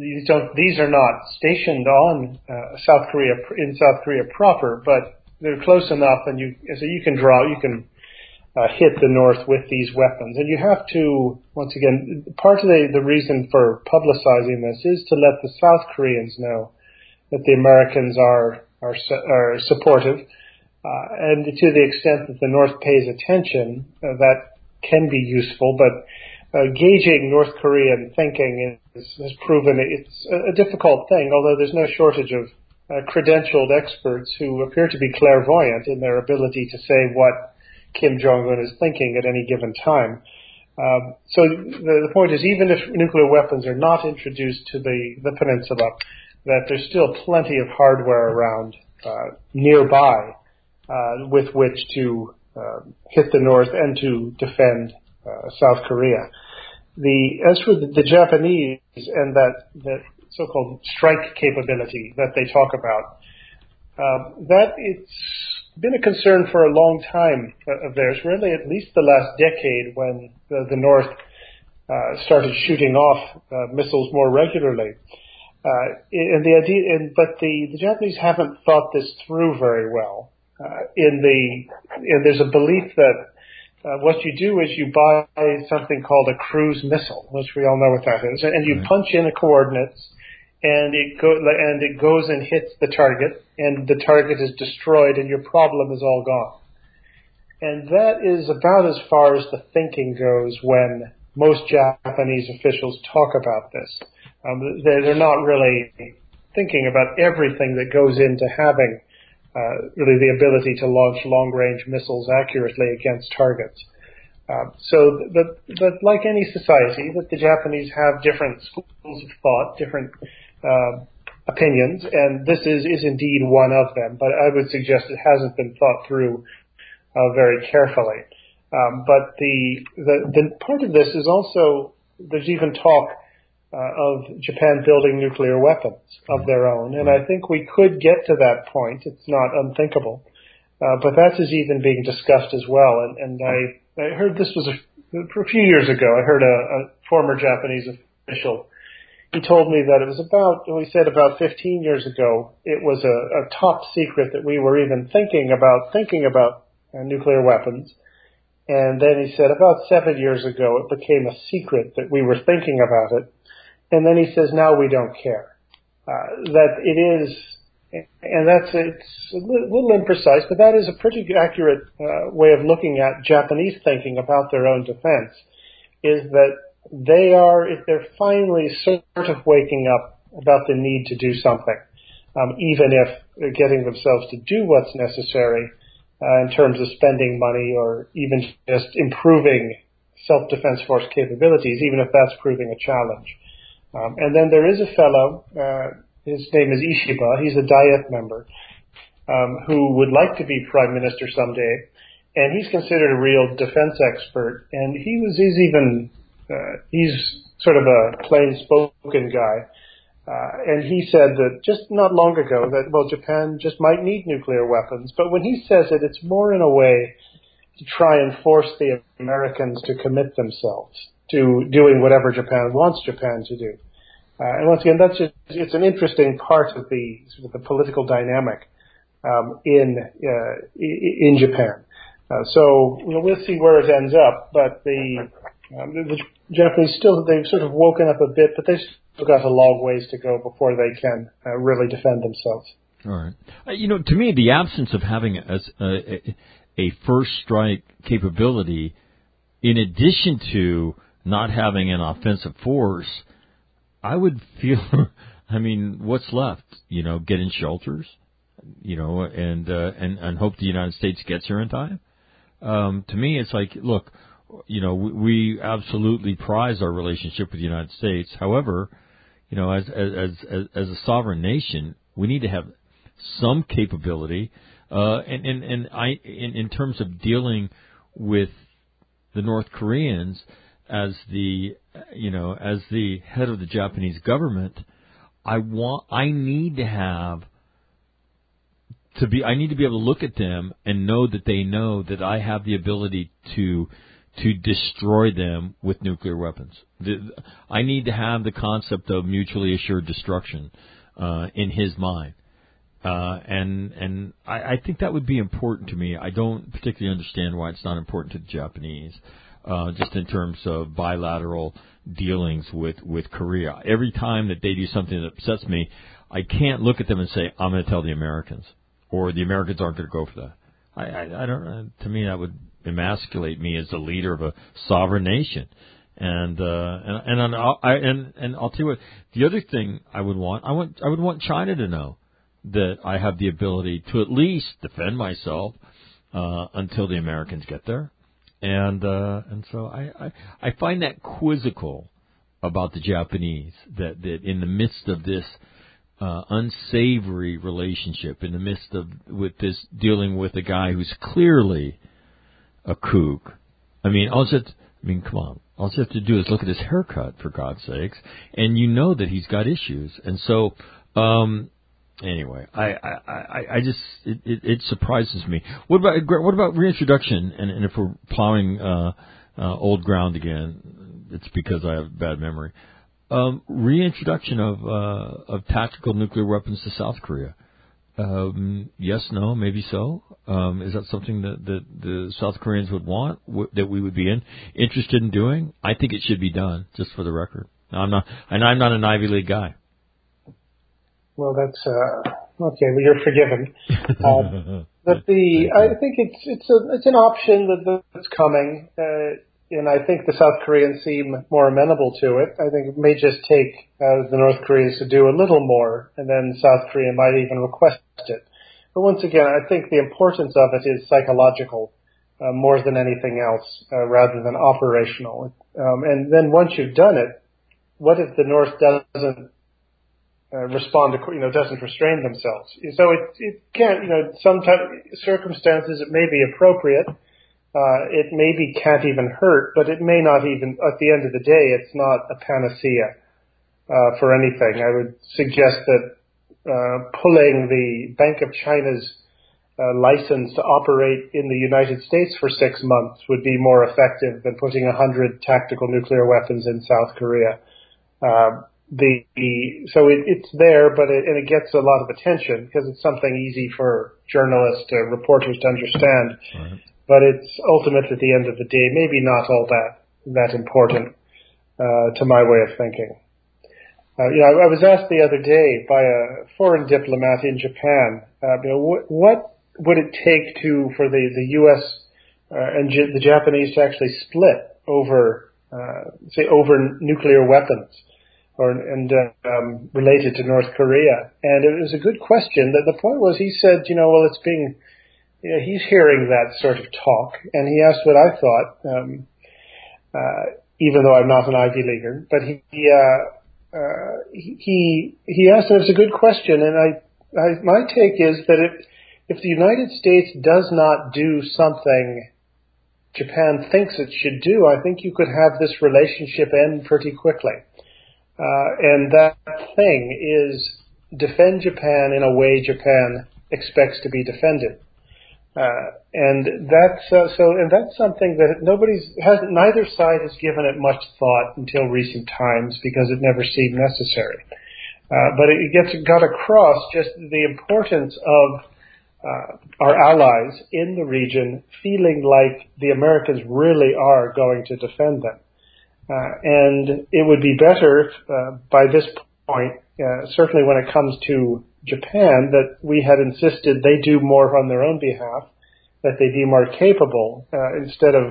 not stationed on South Korea proper, but they're close enough, and you can hit the North with these weapons. And you have to, once again, part of the reason for publicizing this is to let the South Koreans know that the Americans are supportive, and to the extent that the North pays attention, that can be useful. But gauging North Korean thinking has proven it's a difficult thing, although there's no shortage of credentialed experts who appear to be clairvoyant in their ability to say what Kim Jong-un is thinking at any given time. So the point is, even if nuclear weapons are not introduced to the peninsula, that there's still plenty of hardware around nearby with which to hit the North and to defend South Korea. As for the Japanese and that so-called strike capability that they talk about, that it's been a concern for a long time of theirs, really at least the last decade, when the North started shooting off missiles more regularly. But the Japanese haven't thought this through very well. There's a belief that what you do is you buy something called a cruise missile, which we all know what that is, and you punch in the coordinates, and it goes and hits the target, and the target is destroyed, and your problem is all gone. And that is about as far as the thinking goes when most Japanese officials talk about this. They're not really thinking about everything that goes into having really the ability to launch long-range missiles accurately against targets. But like any society, that the Japanese have different schools of thought, different opinions, and this is indeed one of them. But I would suggest it hasn't been thought through very carefully. But the part of this is also, there's even talk of Japan building nuclear weapons of their own, and I think we could get to that point. It's not unthinkable, but that is even being discussed as well. And I heard this was a few years ago. I heard a former Japanese official. He told me that it was about 15 years ago, it was a top secret that we were even thinking about nuclear weapons. And then he said about 7 years ago, it became a secret that we were thinking about it. And then he says, now we don't care. That it is, and it's a little imprecise, but that is a pretty accurate way of looking at Japanese thinking about their own defense, is that they're finally sort of waking up about the need to do something, even if they're getting themselves to do what's necessary in terms of spending money or even just improving self-defense force capabilities, even if that's proving a challenge. And then there is a fellow, his name is Ishiba, he's a Diet member, who would like to be prime minister someday, and he's considered a real defense expert, and he's sort of a plain-spoken guy, and he said that just not long ago that, well, Japan just might need nuclear weapons, but when he says it, it's more in a way to try and force the Americans to commit themselves to doing whatever Japan wants Japan to do. And once again, it's an interesting part of the sort of the political dynamic in Japan. So we'll see where it ends up. But the Japanese they've sort of woken up a bit, but they've still got a long ways to go before they can really defend themselves. All right. To me, the absence of having a first strike capability, in addition to not having an offensive force, I would feel, I mean, what's left? Get in shelters, and hope the United States gets here in time. To me, it's like, look, we absolutely prize our relationship with the United States. However, as a sovereign nation, we need to have some capability, in terms of dealing with the North Koreans as the head of the Japanese government. I need to be able to look at them and know that they know that I have the ability to destroy them with nuclear weapons. I need to have the concept of mutually assured destruction in his mind. And I think that would be important to me. I don't particularly understand why it's not important to the Japanese, just in terms of bilateral dealings with Korea. Every time that they do something that upsets me, I can't look at them and say, I'm going to tell the Americans, or the Americans aren't going to go for that. I don't. To me, that would emasculate me as the leader of a sovereign nation. And I'll tell you what. The other thing I would want China to know that I have the ability to at least defend myself until the Americans get there. And so I find that quizzical about the Japanese, that in the midst of this unsavory relationship, in the midst of dealing with a guy who's clearly a kook. Come on. All you have to do is look at his haircut, for God's sakes, and you know that he's got issues. And so, anyway, I just it surprises me. What about reintroduction? And if we're plowing old ground again, it's because I have bad memory. Reintroduction of tactical nuclear weapons to South Korea. Yes, no, maybe so. Is that something that the South Koreans would want, that we would be interested in doing? I think it should be done, just for the record. I'm not an Ivy League guy. Well, that's okay. Well, you're forgiven. I think it's an option that's coming, and I think the South Koreans seem more amenable to it. I think it may just take the North Koreans to do a little more, and then South Korea might even request it. But once again, I think the importance of it is psychological more than anything else, rather than operational. And then once you've done it, what if the North doesn't respond to, doesn't restrain themselves? So it can't, sometimes circumstances it may be appropriate. It maybe can't even hurt, but it may not even, at the end of the day, it's not a panacea for anything. I would suggest that pulling the Bank of China's license to operate in the United States for 6 months would be more effective than putting 100 tactical nuclear weapons in South Korea. So it's there, but it gets a lot of attention because it's something easy for journalists, reporters to understand. Right. But it's ultimately, at the end of the day, maybe not all that important to my way of thinking. I was asked the other day by a foreign diplomat in Japan, what would it take for the U.S. And the Japanese to actually split over nuclear weapons related to North Korea? And it was a good question. The point was, he said, it's being, he's hearing that sort of talk, and he asked what I thought, even though I'm not an Ivy Leaguer, but he asked, and it was a good question, and my take is that if the United States does not do something Japan thinks it should do, I think you could have this relationship end pretty quickly. And that thing is defend Japan in a way Japan expects to be defended. And that's something that neither side has given it much thought until recent times because it never seemed necessary. But it got across just the importance of our allies in the region feeling like the Americans really are going to defend them. And it would be better by this point, certainly when it comes to Japan, that we had insisted they do more on their own behalf, that they be more capable, instead of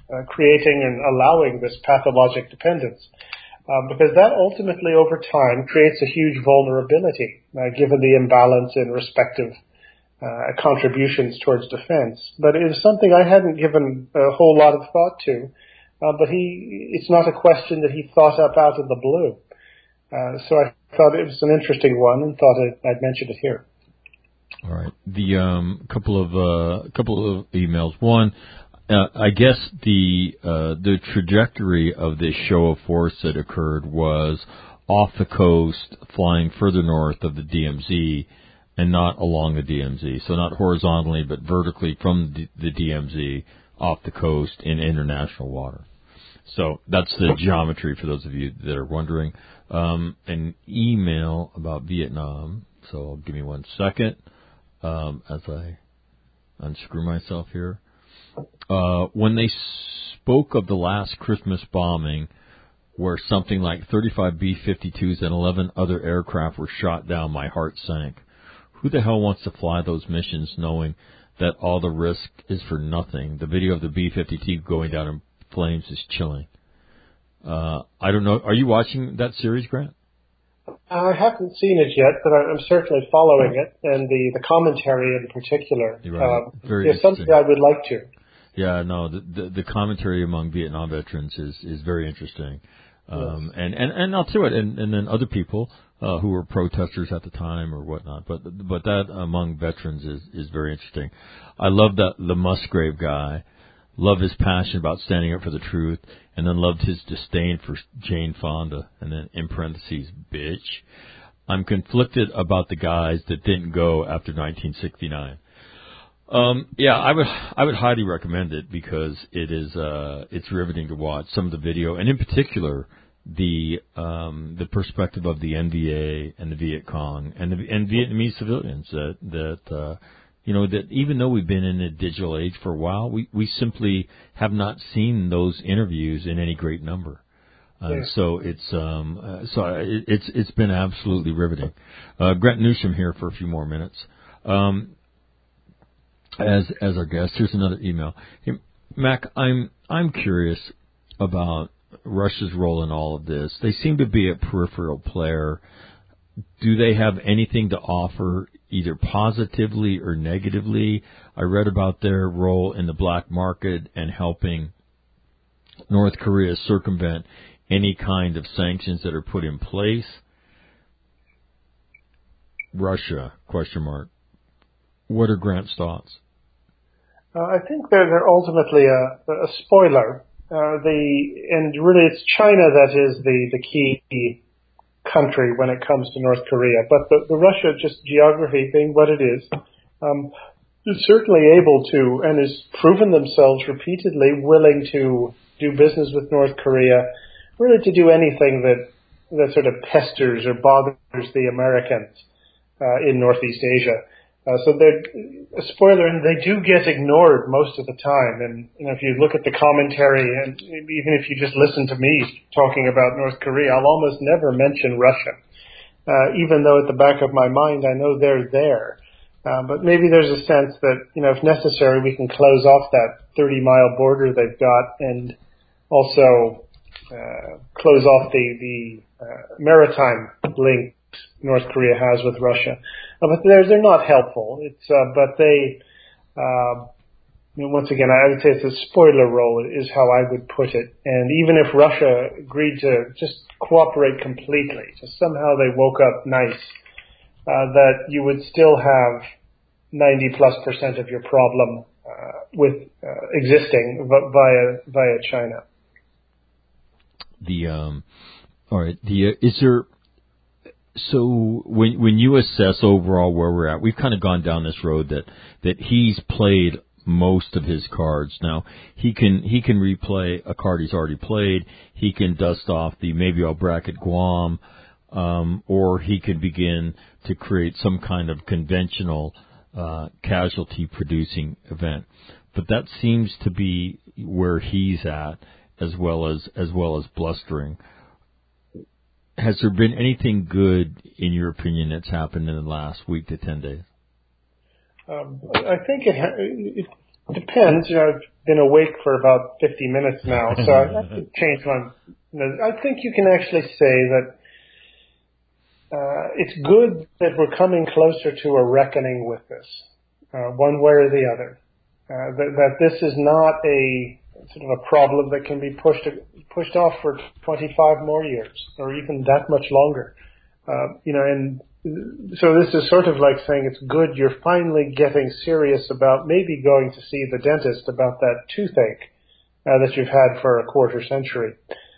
creating and allowing this pathologic dependence. Because that ultimately over time creates a huge vulnerability, given the imbalance in respective contributions towards defense. But it was something I hadn't given a whole lot of thought to. But it's not a question that he thought up out of the blue. So I thought it was an interesting one and thought I'd mention it here. All right. The couple of emails. One, I guess the trajectory of this show of force that occurred was off the coast, flying further north of the DMZ, and not along the DMZ. So not horizontally, but vertically from the DMZ off the coast in international water. So that's the geometry for those of you that are wondering. An email about Vietnam. So give me 1 second as I unscrew myself here. When they spoke of the last Christmas bombing, where something like 35 B-52s and 11 other aircraft were shot down, my heart sank. Who the hell wants to fly those missions knowing that all the risk is for nothing? The video of the B-52 going down in flames is chilling. I don't know. Are you watching that series, Grant? I haven't seen it yet, but I'm certainly following it, and the commentary in particular. Right. It's something I would like to. Yeah, no, the commentary among Vietnam veterans is very interesting. Yes. And I'll tell it, and then other people who were protesters at the time or whatnot, but that among veterans is very interesting. I love that the Musgrave guy, love his passion about standing up for the truth, and then loved his disdain for Jane Fonda, and then in parentheses, bitch. I'm conflicted about the guys that didn't go after 1969. Yeah, I would highly recommend it because it's riveting to watch some of the video, and in particular the perspective of the NVA and the Viet Cong and Vietnamese civilians that even though we've been in a digital age for a while, we simply have not seen those interviews in any great number. So it's been absolutely riveting. Grant Newsom here for a few more minutes. As our guest, here's another email. Hey, Mac, I'm curious about Russia's role in all of this. They seem to be a peripheral player. Do they have anything to offer, either positively or negatively? I read about their role in the black market and helping North Korea circumvent any kind of sanctions that are put in place. Russia, ? What are Grant's thoughts? I think they're ultimately a spoiler. And really it's China that is the key country when it comes to North Korea. But the Russia, just geography being what it is certainly able to, and has proven themselves repeatedly willing to do business with North Korea, really to do anything that sort of pesters or bothers the Americans in Northeast Asia. So they're a spoiler, and they do get ignored most of the time. And if you look at the commentary, and even if you just listen to me talking about North Korea, I'll almost never mention Russia, even though at the back of my mind I know they're there. But maybe there's a sense that if necessary, we can close off that 30-mile border they've got, and also close off the maritime link North Korea has with Russia, but they're not helpful. But they, once again, I would say it's a spoiler role is how I would put it. And even if Russia agreed to just cooperate completely, just somehow they woke up nice, that you would still have 90+% of your problem with existing via China. All right. Is there? So when you assess overall where we're at, we've kind of gone down this road that he's played most of his cards. Now he can replay a card he's already played. He can dust off the maybe I'll bracket Guam, or he can begin to create some kind of conventional casualty producing event. But that seems to be where he's at, as well as blustering. Has there been anything good, in your opinion, that's happened in the last week to 10 days? I think it depends. I've been awake for about 50 minutes now, so I have to change my... I think you can actually say that it's good that we're coming closer to a reckoning with this, one way or the other. That this is not a sort of a problem that can be pushed off for 25 more years, or even that much longer. And so this is sort of like saying it's good you're finally getting serious about maybe going to see the dentist about that toothache that you've had for a quarter century.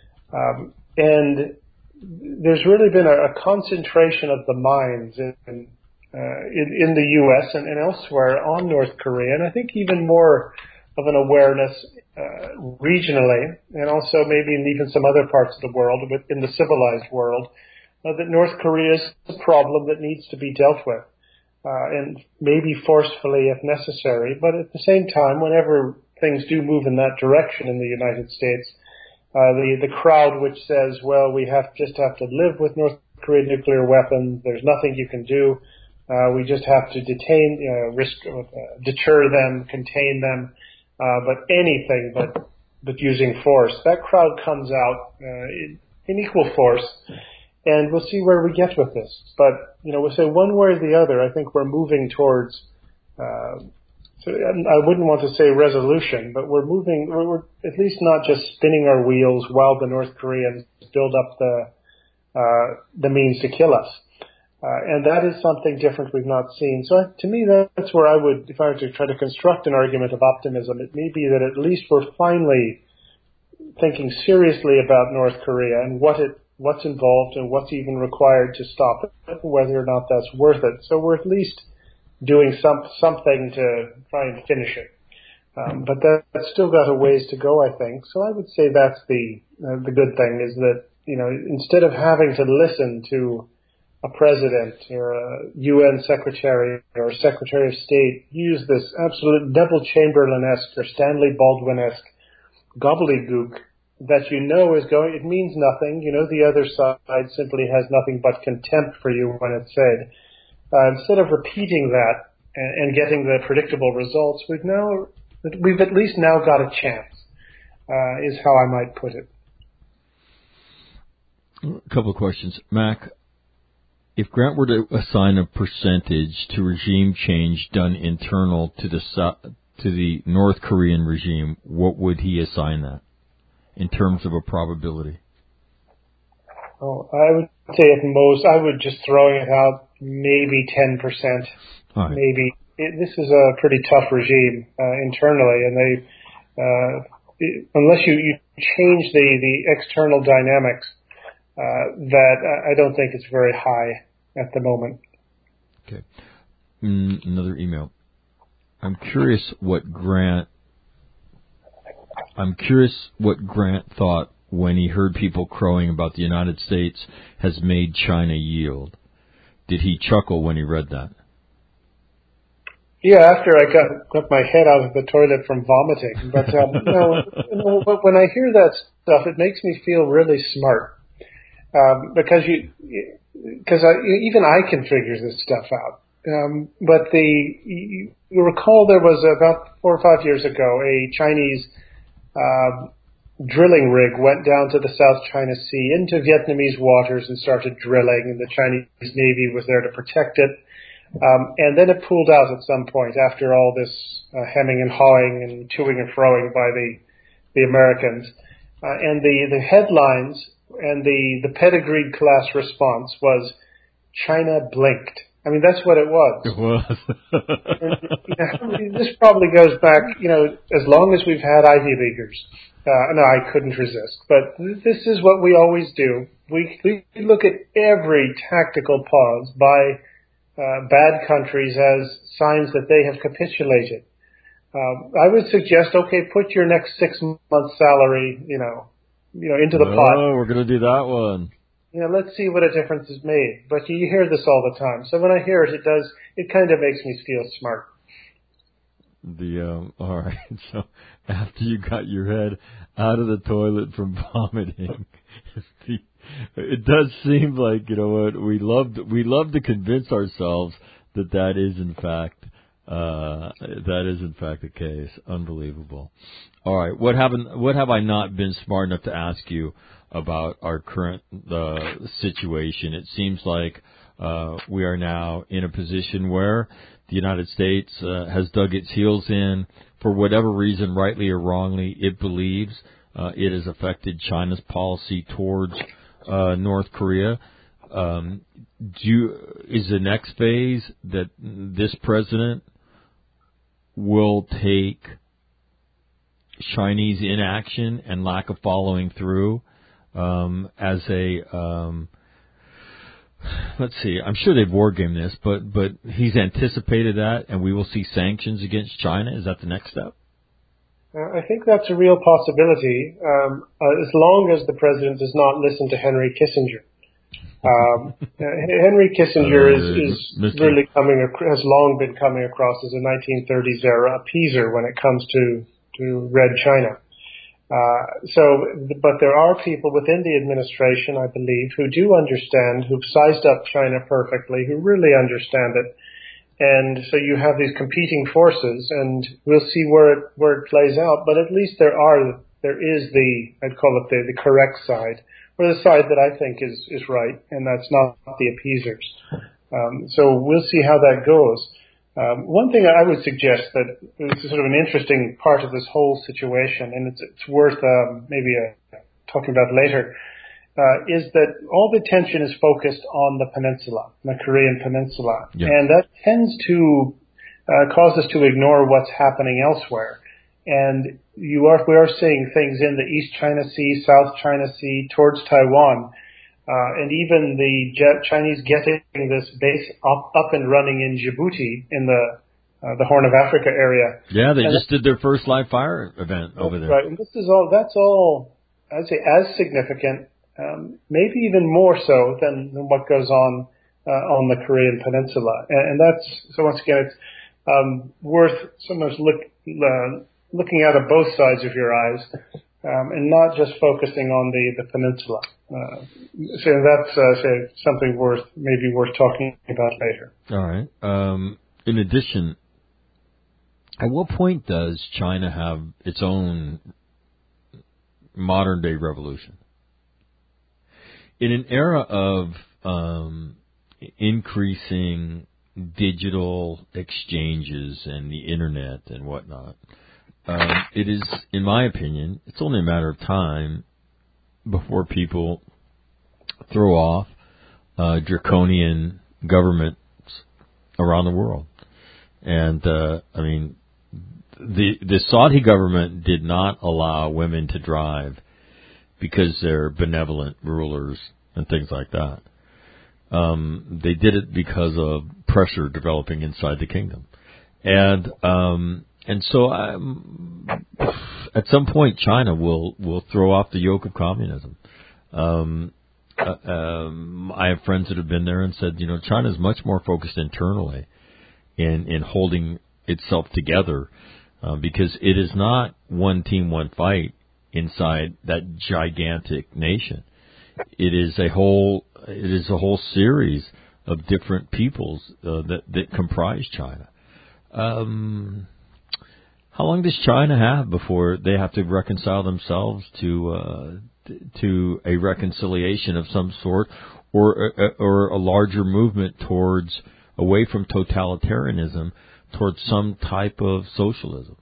And there's really been a concentration of the minds in the U.S. and elsewhere on North Korea, and I think even more of an awareness regionally, and also maybe in even some other parts of the world, in the civilized world, that North Korea is a problem that needs to be dealt with, and maybe forcefully if necessary. But at the same time, whenever things do move in that direction in the United States, the crowd which says, well, we just have to live with North Korean nuclear weapons, there's nothing you can do, we just have to deter them, contain them, but anything but using force. That crowd comes out in equal force, and we'll see where we get with this. But, we'll say one way or the other, I think we're moving towards so I wouldn't want to say resolution, but we're at least not just spinning our wheels while the North Koreans build up the means to kill us. And that is something different we've not seen. So to me, that's where I would, if I were to try to construct an argument of optimism, it may be that at least we're finally thinking seriously about North Korea and what's involved and what's even required to stop it, whether or not that's worth it. So we're at least doing something to try and finish it. But that's still got a ways to go, I think. So I would say that's the good thing is that, instead of having to listen to a president or a UN secretary or a secretary of state use this absolute Neville Chamberlain-esque or Stanley Baldwin-esque gobbledygook that it means nothing. The other side simply has nothing but contempt for you when it's said. Instead of repeating that and getting the predictable results, we've at least now got a chance, is how I might put it. A couple of questions. Mac, if Grant were to assign a percentage to regime change done internal to the North Korean regime, what would he assign that in terms of a probability? Oh, I would say at most, I would just throwing it out, maybe 10%. Right. Maybe. This is a pretty tough regime internally, and they, unless you change the external dynamics, that I don't think it's very high at the moment. Okay. Another email. I'm curious what Grant thought when he heard people crowing about the United States has made China yield. Did he chuckle when he read that? Yeah, after I got my head out of the toilet from vomiting. But but when I hear that stuff, it makes me feel really smart because even I can figure this stuff out. But you recall there was about 4 or 5 years ago a Chinese drilling rig went down to the South China Sea into Vietnamese waters and started drilling, and the Chinese Navy was there to protect it. And then it pulled out at some point after all this hemming and hawing and toing and froing by the Americans. And the headlines and the pedigreed class response was, China blinked. I mean, that's what it was. It was. And, this probably goes back, as long as we've had Ivy Leaguers. No, I couldn't resist. But this is what we always do. We look at every tactical pause by bad countries as signs that they have capitulated. I would suggest, okay, put your next 6 months' salary, into the pot. Oh, we're going to do that one. Let's see what a difference is made. But you hear this all the time. So when I hear it, it kind of makes me feel smart. All right. So after you got your head out of the toilet from vomiting, it does seem like, we love to convince ourselves that is in fact That is in fact the case. Unbelievable. All right, what have I not been smart enough to ask you about our current situation? It seems like we are now in a position where the United States has dug its heels in for whatever reason, rightly or wrongly. It believes it has affected China's policy towards North Korea. Is the next phase that this president will take Chinese inaction and lack of following through as a let's see, I'm sure they've war gamed this, but he's anticipated that, and we will see sanctions against China. Is that the next step? I think that's a real possibility, as long as the president does not listen to Henry Kissinger. Henry Kissinger is really has long been coming across as a 1930s era appeaser when it comes to Red China. But there are people within the administration, I believe, who do understand, who've sized up China perfectly, who really understand it. And so you have these competing forces, and we'll see where it plays out. But at least there is I'd call it the correct side, or the side that I think is right, and that's not the appeasers. So we'll see how that goes. One thing I would suggest that is sort of an interesting part of this whole situation, and it's worth maybe talking about later, is that all the attention is focused on the peninsula, the Korean peninsula, and that tends to cause us to ignore what's happening elsewhere. And we are seeing things in the East China Sea, South China Sea, towards Taiwan. And even the Chinese getting this base up and running in Djibouti in the Horn of Africa area. Yeah, they just did their first live fire event over there. Right, and that's all, I'd say, as significant, maybe even more so than what goes on the Korean Peninsula. And that's, so once again, it's worth sometimes looking out of both sides of your eyes. And not just focusing on the peninsula. So that's something maybe worth talking about later. All right. In addition, at what point does China have its own modern day revolution? In an era of increasing digital exchanges and the internet and whatnot, it is, in my opinion, it's only a matter of time before people throw off draconian governments around the world. And, I mean, the Saudi government did not allow women to drive because they're benevolent rulers and things like that. They did it because of pressure developing inside the kingdom. And so at some point, China will throw off the yoke of communism. I have friends that have been there and said, China is much more focused internally in holding itself together because it is not one team, one fight inside that gigantic nation. It is a whole series of different peoples that comprise China. How long does China have before they have to reconcile themselves to a reconciliation of some sort, or a larger movement towards away from totalitarianism towards some type of socialism?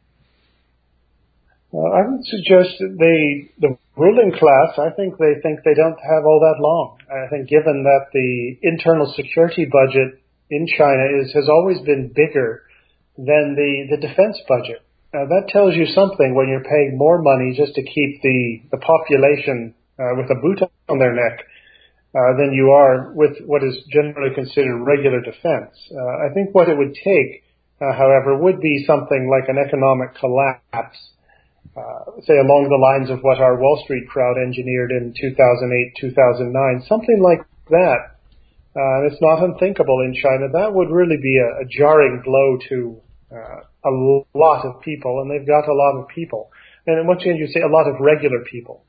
Well, I would suggest that the ruling class, I think they don't have all that long. I think given that the internal security budget in China has always been bigger than the defense budget. That tells you something when you're paying more money just to keep the population with a boot on their neck than you are with what is generally considered regular defense. I think what it would take, however, would be something like an economic collapse, say along the lines of what our Wall Street crowd engineered in 2008, 2009, something like that. It's not unthinkable in China. That would really be a jarring blow to a lot of people, and they've got a lot of people. And once again, you say a lot of regular people.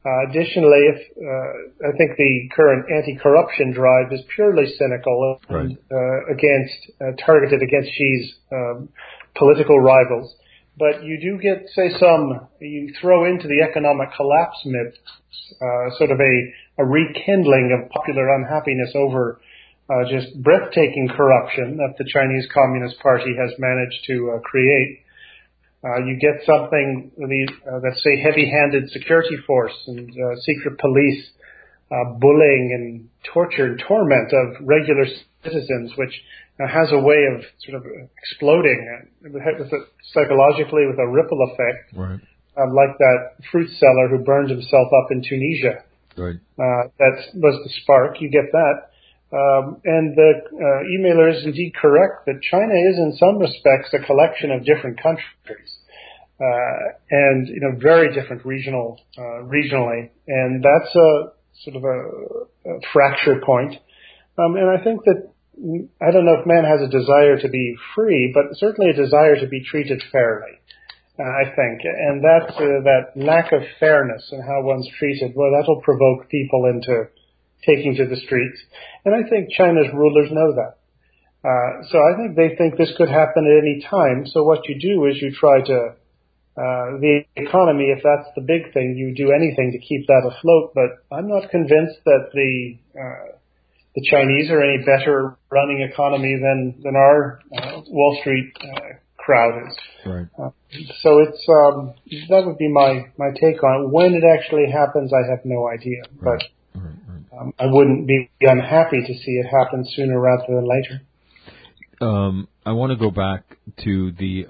Additionally, I think the current anti-corruption drive is purely cynical and targeted against Xi's political rivals. But you do get, you throw into the economic collapse myth sort of a rekindling of popular unhappiness over just breathtaking corruption that the Chinese Communist Party has managed to create. You get something, let's say, heavy-handed security force and secret police, bullying and torture and torment of regular citizens, which has a way of sort of exploding psychologically with a ripple effect, right. Like that fruit seller who burned himself up in Tunisia. Right. That was the spark. You get that. And the emailer is indeed correct that China is in some respects a collection of different countries, and very different regionally, and that's a sort of a fracture point. And I think that I don't know if man has a desire to be free, but certainly a desire to be treated fairly. I think, and that's that lack of fairness in how one's treated. Well, that'll provoke people into taking to the streets. And I think China's rulers know that. So I think they think this could happen at any time. So what you do is you try to, the economy, if that's the big thing, you do anything to keep that afloat. But I'm not convinced that the Chinese are any better running economy than our Wall Street crowd is. Right. So it's that would be my take on it. When it actually happens, I have no idea. Right. But I wouldn't be unhappy to see it happen sooner rather than later. I want to go back to the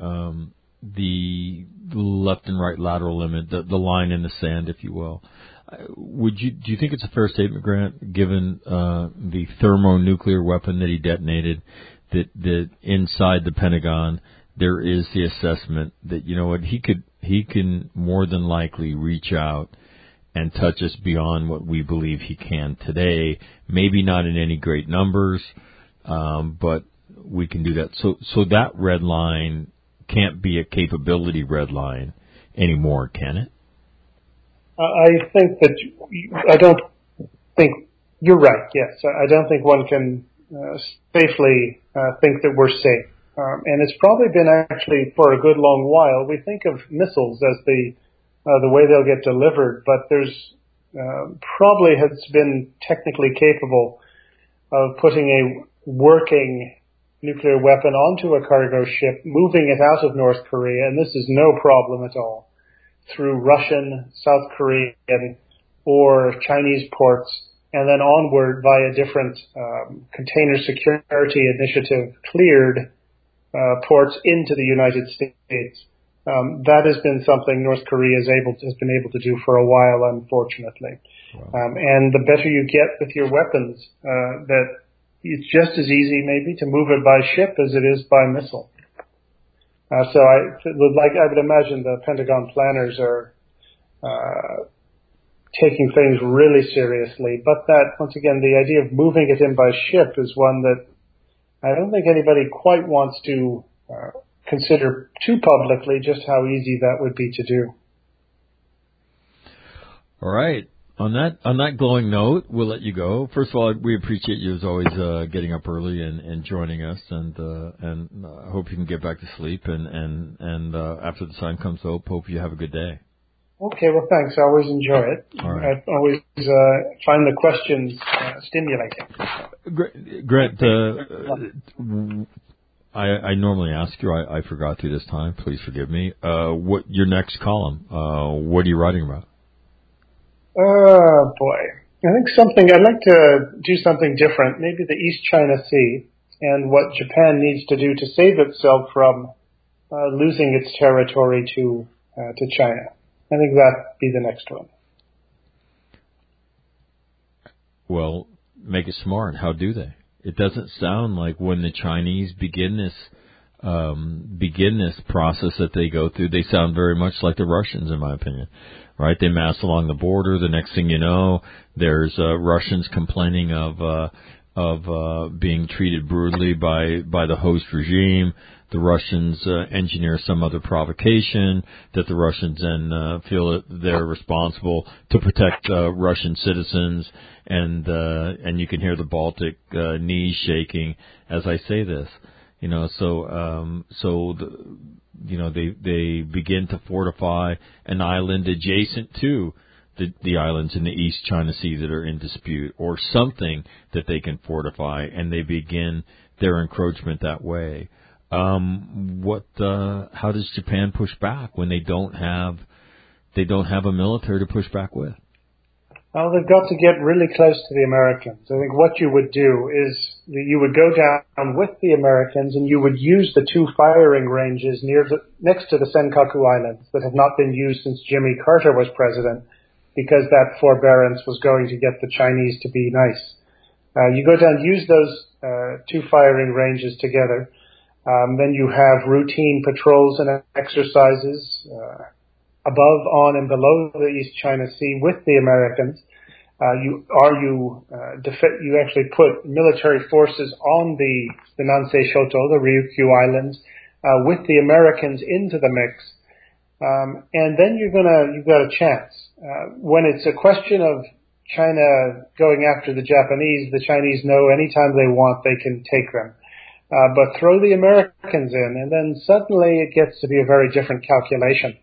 left and right lateral limit, the line in the sand, if you will. Do you think it's a fair statement, Grant, given the thermonuclear weapon that he detonated, that inside the Pentagon there is the assessment that, you know what, he can more than likely reach out and touch us beyond what we believe he can today. Maybe not in any great numbers, but we can do that. So that red line can't be a capability red line anymore, can it? I don't think you're right. Yes, I don't think one can safely think that we're safe. And it's probably been actually for a good long while. We think of missiles as the way they'll get delivered, but there's probably has been technically capable of putting a working nuclear weapon onto a cargo ship, moving it out of North Korea, and this is no problem at all, through Russian, South Korean, or Chinese ports, and then onward via different container security initiative cleared ports into the United States. That has been something North Korea has been able to do for a while, unfortunately. Wow. And the better you get with your weapons, that it's just as easy maybe to move it by ship as it is by missile. So I would imagine the Pentagon planners are taking things really seriously. But that, once again, the idea of moving it in by ship is one that I don't think anybody quite wants to consider too publicly just how easy that would be to do. All right. On that glowing note, we'll let you go. First of all, we appreciate you as always getting up early and joining us, and I hope you can get back to sleep. And after the sun comes up, hope you have a good day. Okay, well, thanks. I always enjoy it. All right. I always find the questions stimulating. Grant, I normally ask you. I forgot to this time. Please forgive me. What your next column? What are you writing about? Oh, boy. I think I'd like to do something different, maybe the East China Sea, and what Japan needs to do to save itself from losing its territory to China. I think that'd be the next one. Well, make it smart. How do they? It doesn't sound like when the Chinese begin this process that they go through, they sound very much like the Russians, in my opinion. Right? They mass along the border. The next thing you know, there's Russians complaining of being treated brutally by the host regime. The Russians engineer some other provocation that the Russians then feel that they're responsible to protect Russian citizens, and you can hear the Baltic knees shaking as I say this. They begin to fortify an island adjacent to the islands in the East China Sea that are in dispute, or something that they can fortify, and they begin their encroachment that way. How does Japan push back when they don't have a military to push back with? Well, they've got to get really close to the Americans. I think what you would do is you would go down with the Americans and you would use the two firing ranges next to the Senkaku Islands that have not been used since Jimmy Carter was president, because that forbearance was going to get the Chinese to be nice. You go down, use those two firing ranges together. Then you have routine patrols and exercises above, on, and below the East China Sea with the Americans. You actually put military forces on the Nansei Shoto, the Ryukyu Islands, with the Americans into the mix. And then you've got a chance. When it's a question of China going after the Chinese know anytime they want they can take them. But throw the Americans in, and then suddenly it gets to be a very different calculation.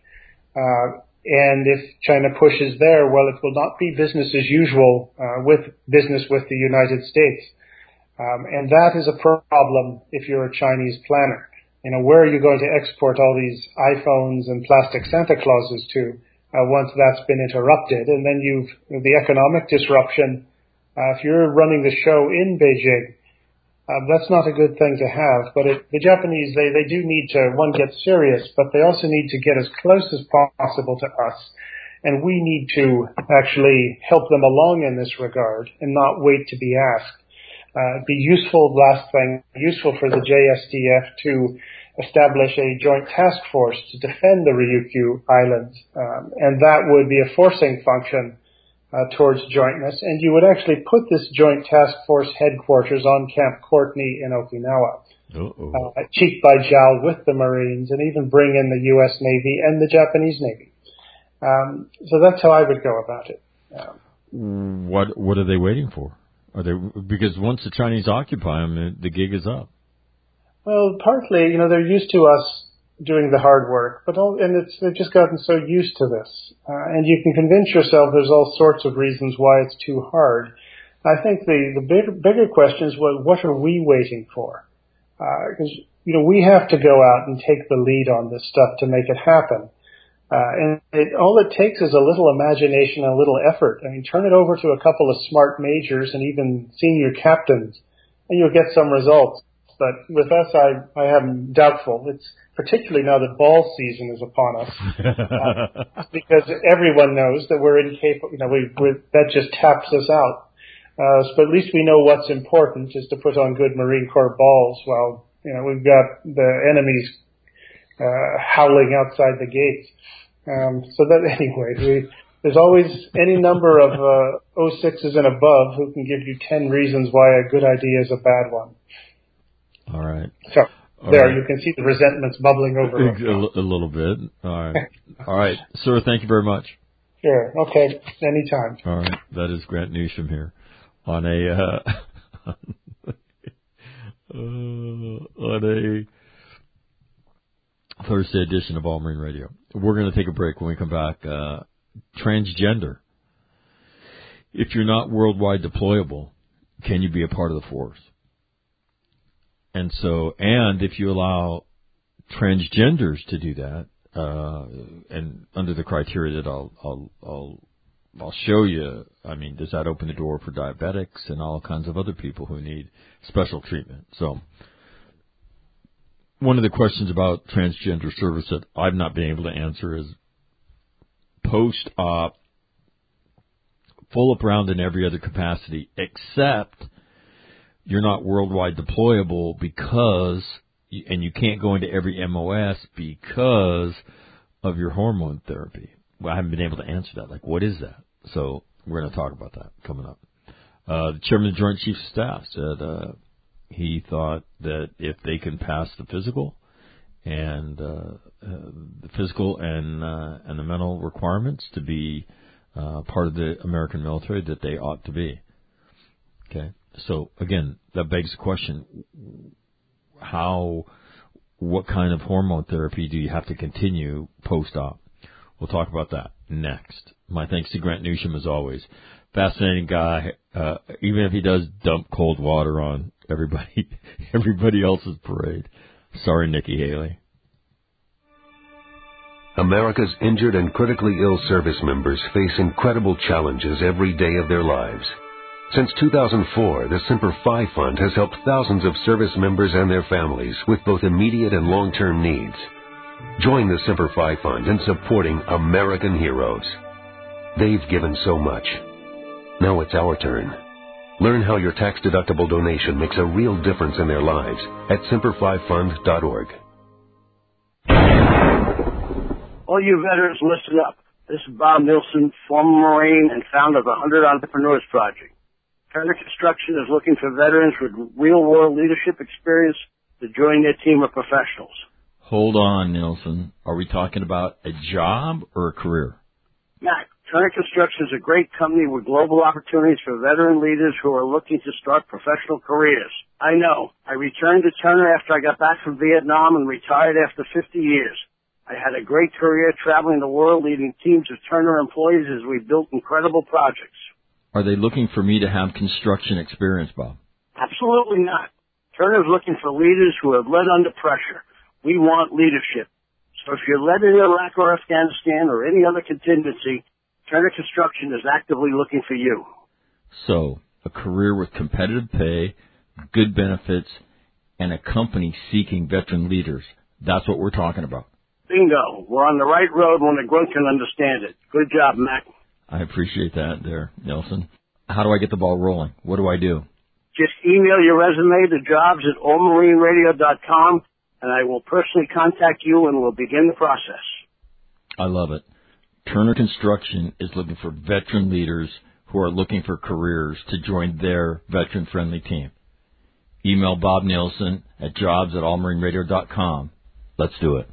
And if China pushes there, well, it will not be business as usual with the United States. And that is a problem if you're a Chinese planner. Where are you going to export all these iPhones and plastic Santa Clauses to once that's been interrupted? And then the economic disruption. If you're running the show in Beijing, that's not a good thing to have. But the Japanese, they do need to, one, get serious, but they also need to get as close as possible to us. And we need to actually help them along in this regard and not wait to be asked. Be useful, last thing, useful for the JSDF to establish a joint task force to defend the Ryukyu Islands. And that would be a forcing function towards jointness, and you would actually put this joint task force headquarters on Camp Courtney in Okinawa, cheek by jowl with the Marines, and even bring in the U.S. Navy and the Japanese Navy. So that's how I would go about it. What are they waiting for? Because once the Chinese occupy them, the gig is up. Well, partly, they're used to us doing the hard work, they've just gotten so used to this. And you can convince yourself there's all sorts of reasons why it's too hard. I think the bigger question is, well, what are we waiting for? Because, we have to go out and take the lead on this stuff to make it happen. And all it takes is a little imagination and a little effort. I mean, turn it over to a couple of smart majors and even senior captains, and you'll get some results. But with us, I am doubtful. It's particularly now that ball season is upon us, because everyone knows that we're incapable. That just taps us out. But at least we know what's important is to put on good Marine Corps balls. While we've got the enemies howling outside the gates. So that anyway, there's always any number of 06s and above who can give you 10 reasons why a good idea is a bad one. All right. So you can see the resentments bubbling over. A little bit. All right. All right. Sir, thank you very much. Sure. Okay. Anytime. All right. That is Grant Newsham here on a Thursday edition of All Marine Radio. We're going to take a break. When we come back, transgender. If you're not worldwide deployable, can you be a part of the force? And if you allow transgenders to do that, and under the criteria that I'll show you, I mean, does that open the door for diabetics and all kinds of other people who need special treatment? So, one of the questions about transgender service that I've not been able to answer is post-op, full up round in every other capacity, except you're not worldwide deployable because, and you can't go into every MOS because of your hormone therapy. Well, I haven't been able to answer that. Like, what is that? So we're going to talk about that coming up. The chairman of the Joint Chiefs of Staff said he thought that if they can pass the physical and the mental requirements to be part of the American military, that they ought to be. Okay, so again, that begs the question: what kind of hormone therapy do you have to continue post-op? We'll talk about that next. My thanks to Grant Newsham, as always. Fascinating guy, even if he does dump cold water on everybody else's parade. Sorry, Nikki Haley. America's injured and critically ill service members face incredible challenges every day of their lives. Since 2004, the Semper Fi Fund has helped thousands of service members and their families with both immediate and long-term needs. Join the Semper Fi Fund in supporting American heroes. They've given so much. Now it's our turn. Learn how your tax-deductible donation makes a real difference in their lives at SemperFiFund.org. All you veterans, listen up. This is Bob Nilsson, former Marine and founder of the 100 Entrepreneurs Project. Turner Construction is looking for veterans with real-world leadership experience to join their team of professionals. Hold on, Nilsson. Are we talking about a job or a career? Mac, Turner Construction is a great company with global opportunities for veteran leaders who are looking to start professional careers. I know. I returned to Turner after I got back from Vietnam and retired after 50 years. I had a great career traveling the world leading teams of Turner employees as we built incredible projects. Are they looking for me to have construction experience, Bob? Absolutely not. Turner is looking for leaders who have led under pressure. We want leadership. So if you're led in Iraq or Afghanistan or any other contingency, Turner Construction is actively looking for you. So, a career with competitive pay, good benefits, and a company seeking veteran leaders. That's what we're talking about. Bingo. We're on the right road when the grunt can understand it. Good job, Mac. I appreciate that there, Nelson. How do I get the ball rolling? What do I do? Just email your resume to jobs@allmarineradio.com, and I will personally contact you and we'll begin the process. I love it. Turner Construction is looking for veteran leaders who are looking for careers to join their veteran-friendly team. Email Bob Nielsen at jobs@allmarineradio.com. Let's do it.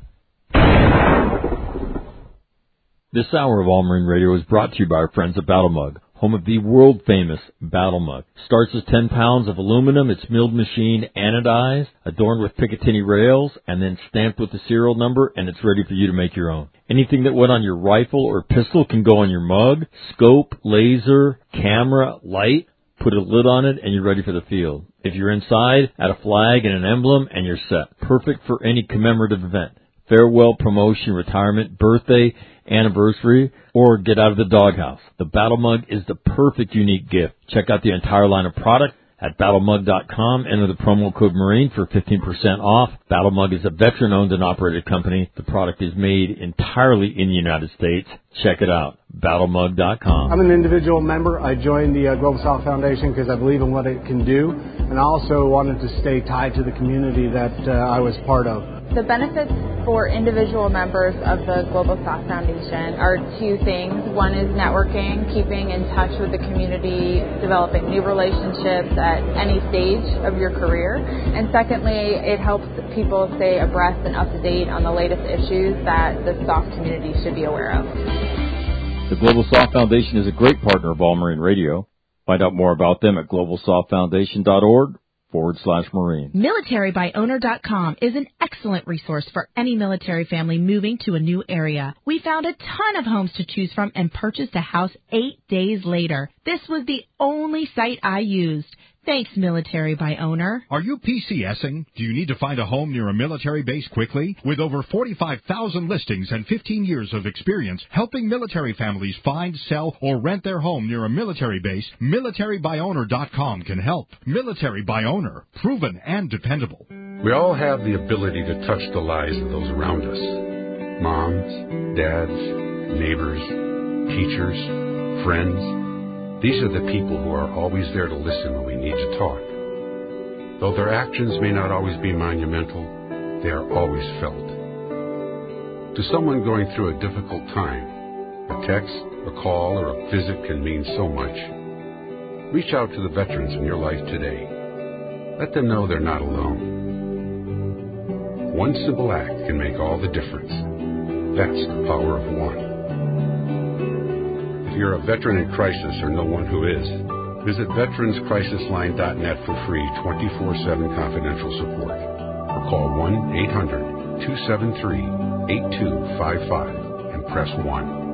This hour of All Marine Radio is brought to you by our friends at Battle Mug, home of the world-famous Battle Mug. Starts as 10 pounds of aluminum. It's milled machine, anodized, adorned with Picatinny rails, and then stamped with the serial number, and it's ready for you to make your own. Anything that went on your rifle or pistol can go on your mug. Scope, laser, camera, light. Put a lid on it, and you're ready for the field. If you're inside, add a flag and an emblem, and you're set. Perfect for any commemorative event. Farewell, promotion, retirement, birthday, anniversary, or get out of the doghouse. The Battle Mug is the perfect unique gift. Check out the entire line of product at battlemug.com. Enter the promo code Marine for 15% off. Battle Mug is a veteran-owned and operated company. The product is made entirely in the United States. Check it out, battlemug.com. I'm an individual member. I joined the Global South Foundation because I believe in what it can do, and I also wanted to stay tied to the community that I was part of. The benefits for individual members of the Global South Foundation are two things. One is networking, keeping in touch with the community, developing new relationships at any stage of your career. And secondly, it helps people stay abreast and up to date on the latest issues that the SOF community should be aware of. The Global Soft Foundation is a great partner of All Marine Radio. Find out more about them at globalsoftfoundation.org/Marine. MilitaryByOwner.com is an excellent resource for any military family moving to a new area. We found a ton of homes to choose from and purchased a house 8 days later. This was the only site I used. Thanks, Military by Owner. Are you PCSing? Do you need to find a home near a military base quickly? With over 45,000 listings and 15 years of experience helping military families find, sell, or rent their home near a military base, MilitaryByOwner.com can help. Military by Owner, proven and dependable. We all have the ability to touch the lives of those around us. Moms, dads, neighbors, teachers, friends. These are the people who are always there to listen when we need to talk. Though their actions may not always be monumental, they are always felt. To someone going through a difficult time, a text, a call, or a visit can mean so much. Reach out to the veterans in your life today. Let them know they're not alone. One simple act can make all the difference. That's the power of one. If you're a veteran in crisis or know one who is, visit veteranscrisisline.net for free 24/7 confidential support. Or call 1-800-273-8255 and press 1.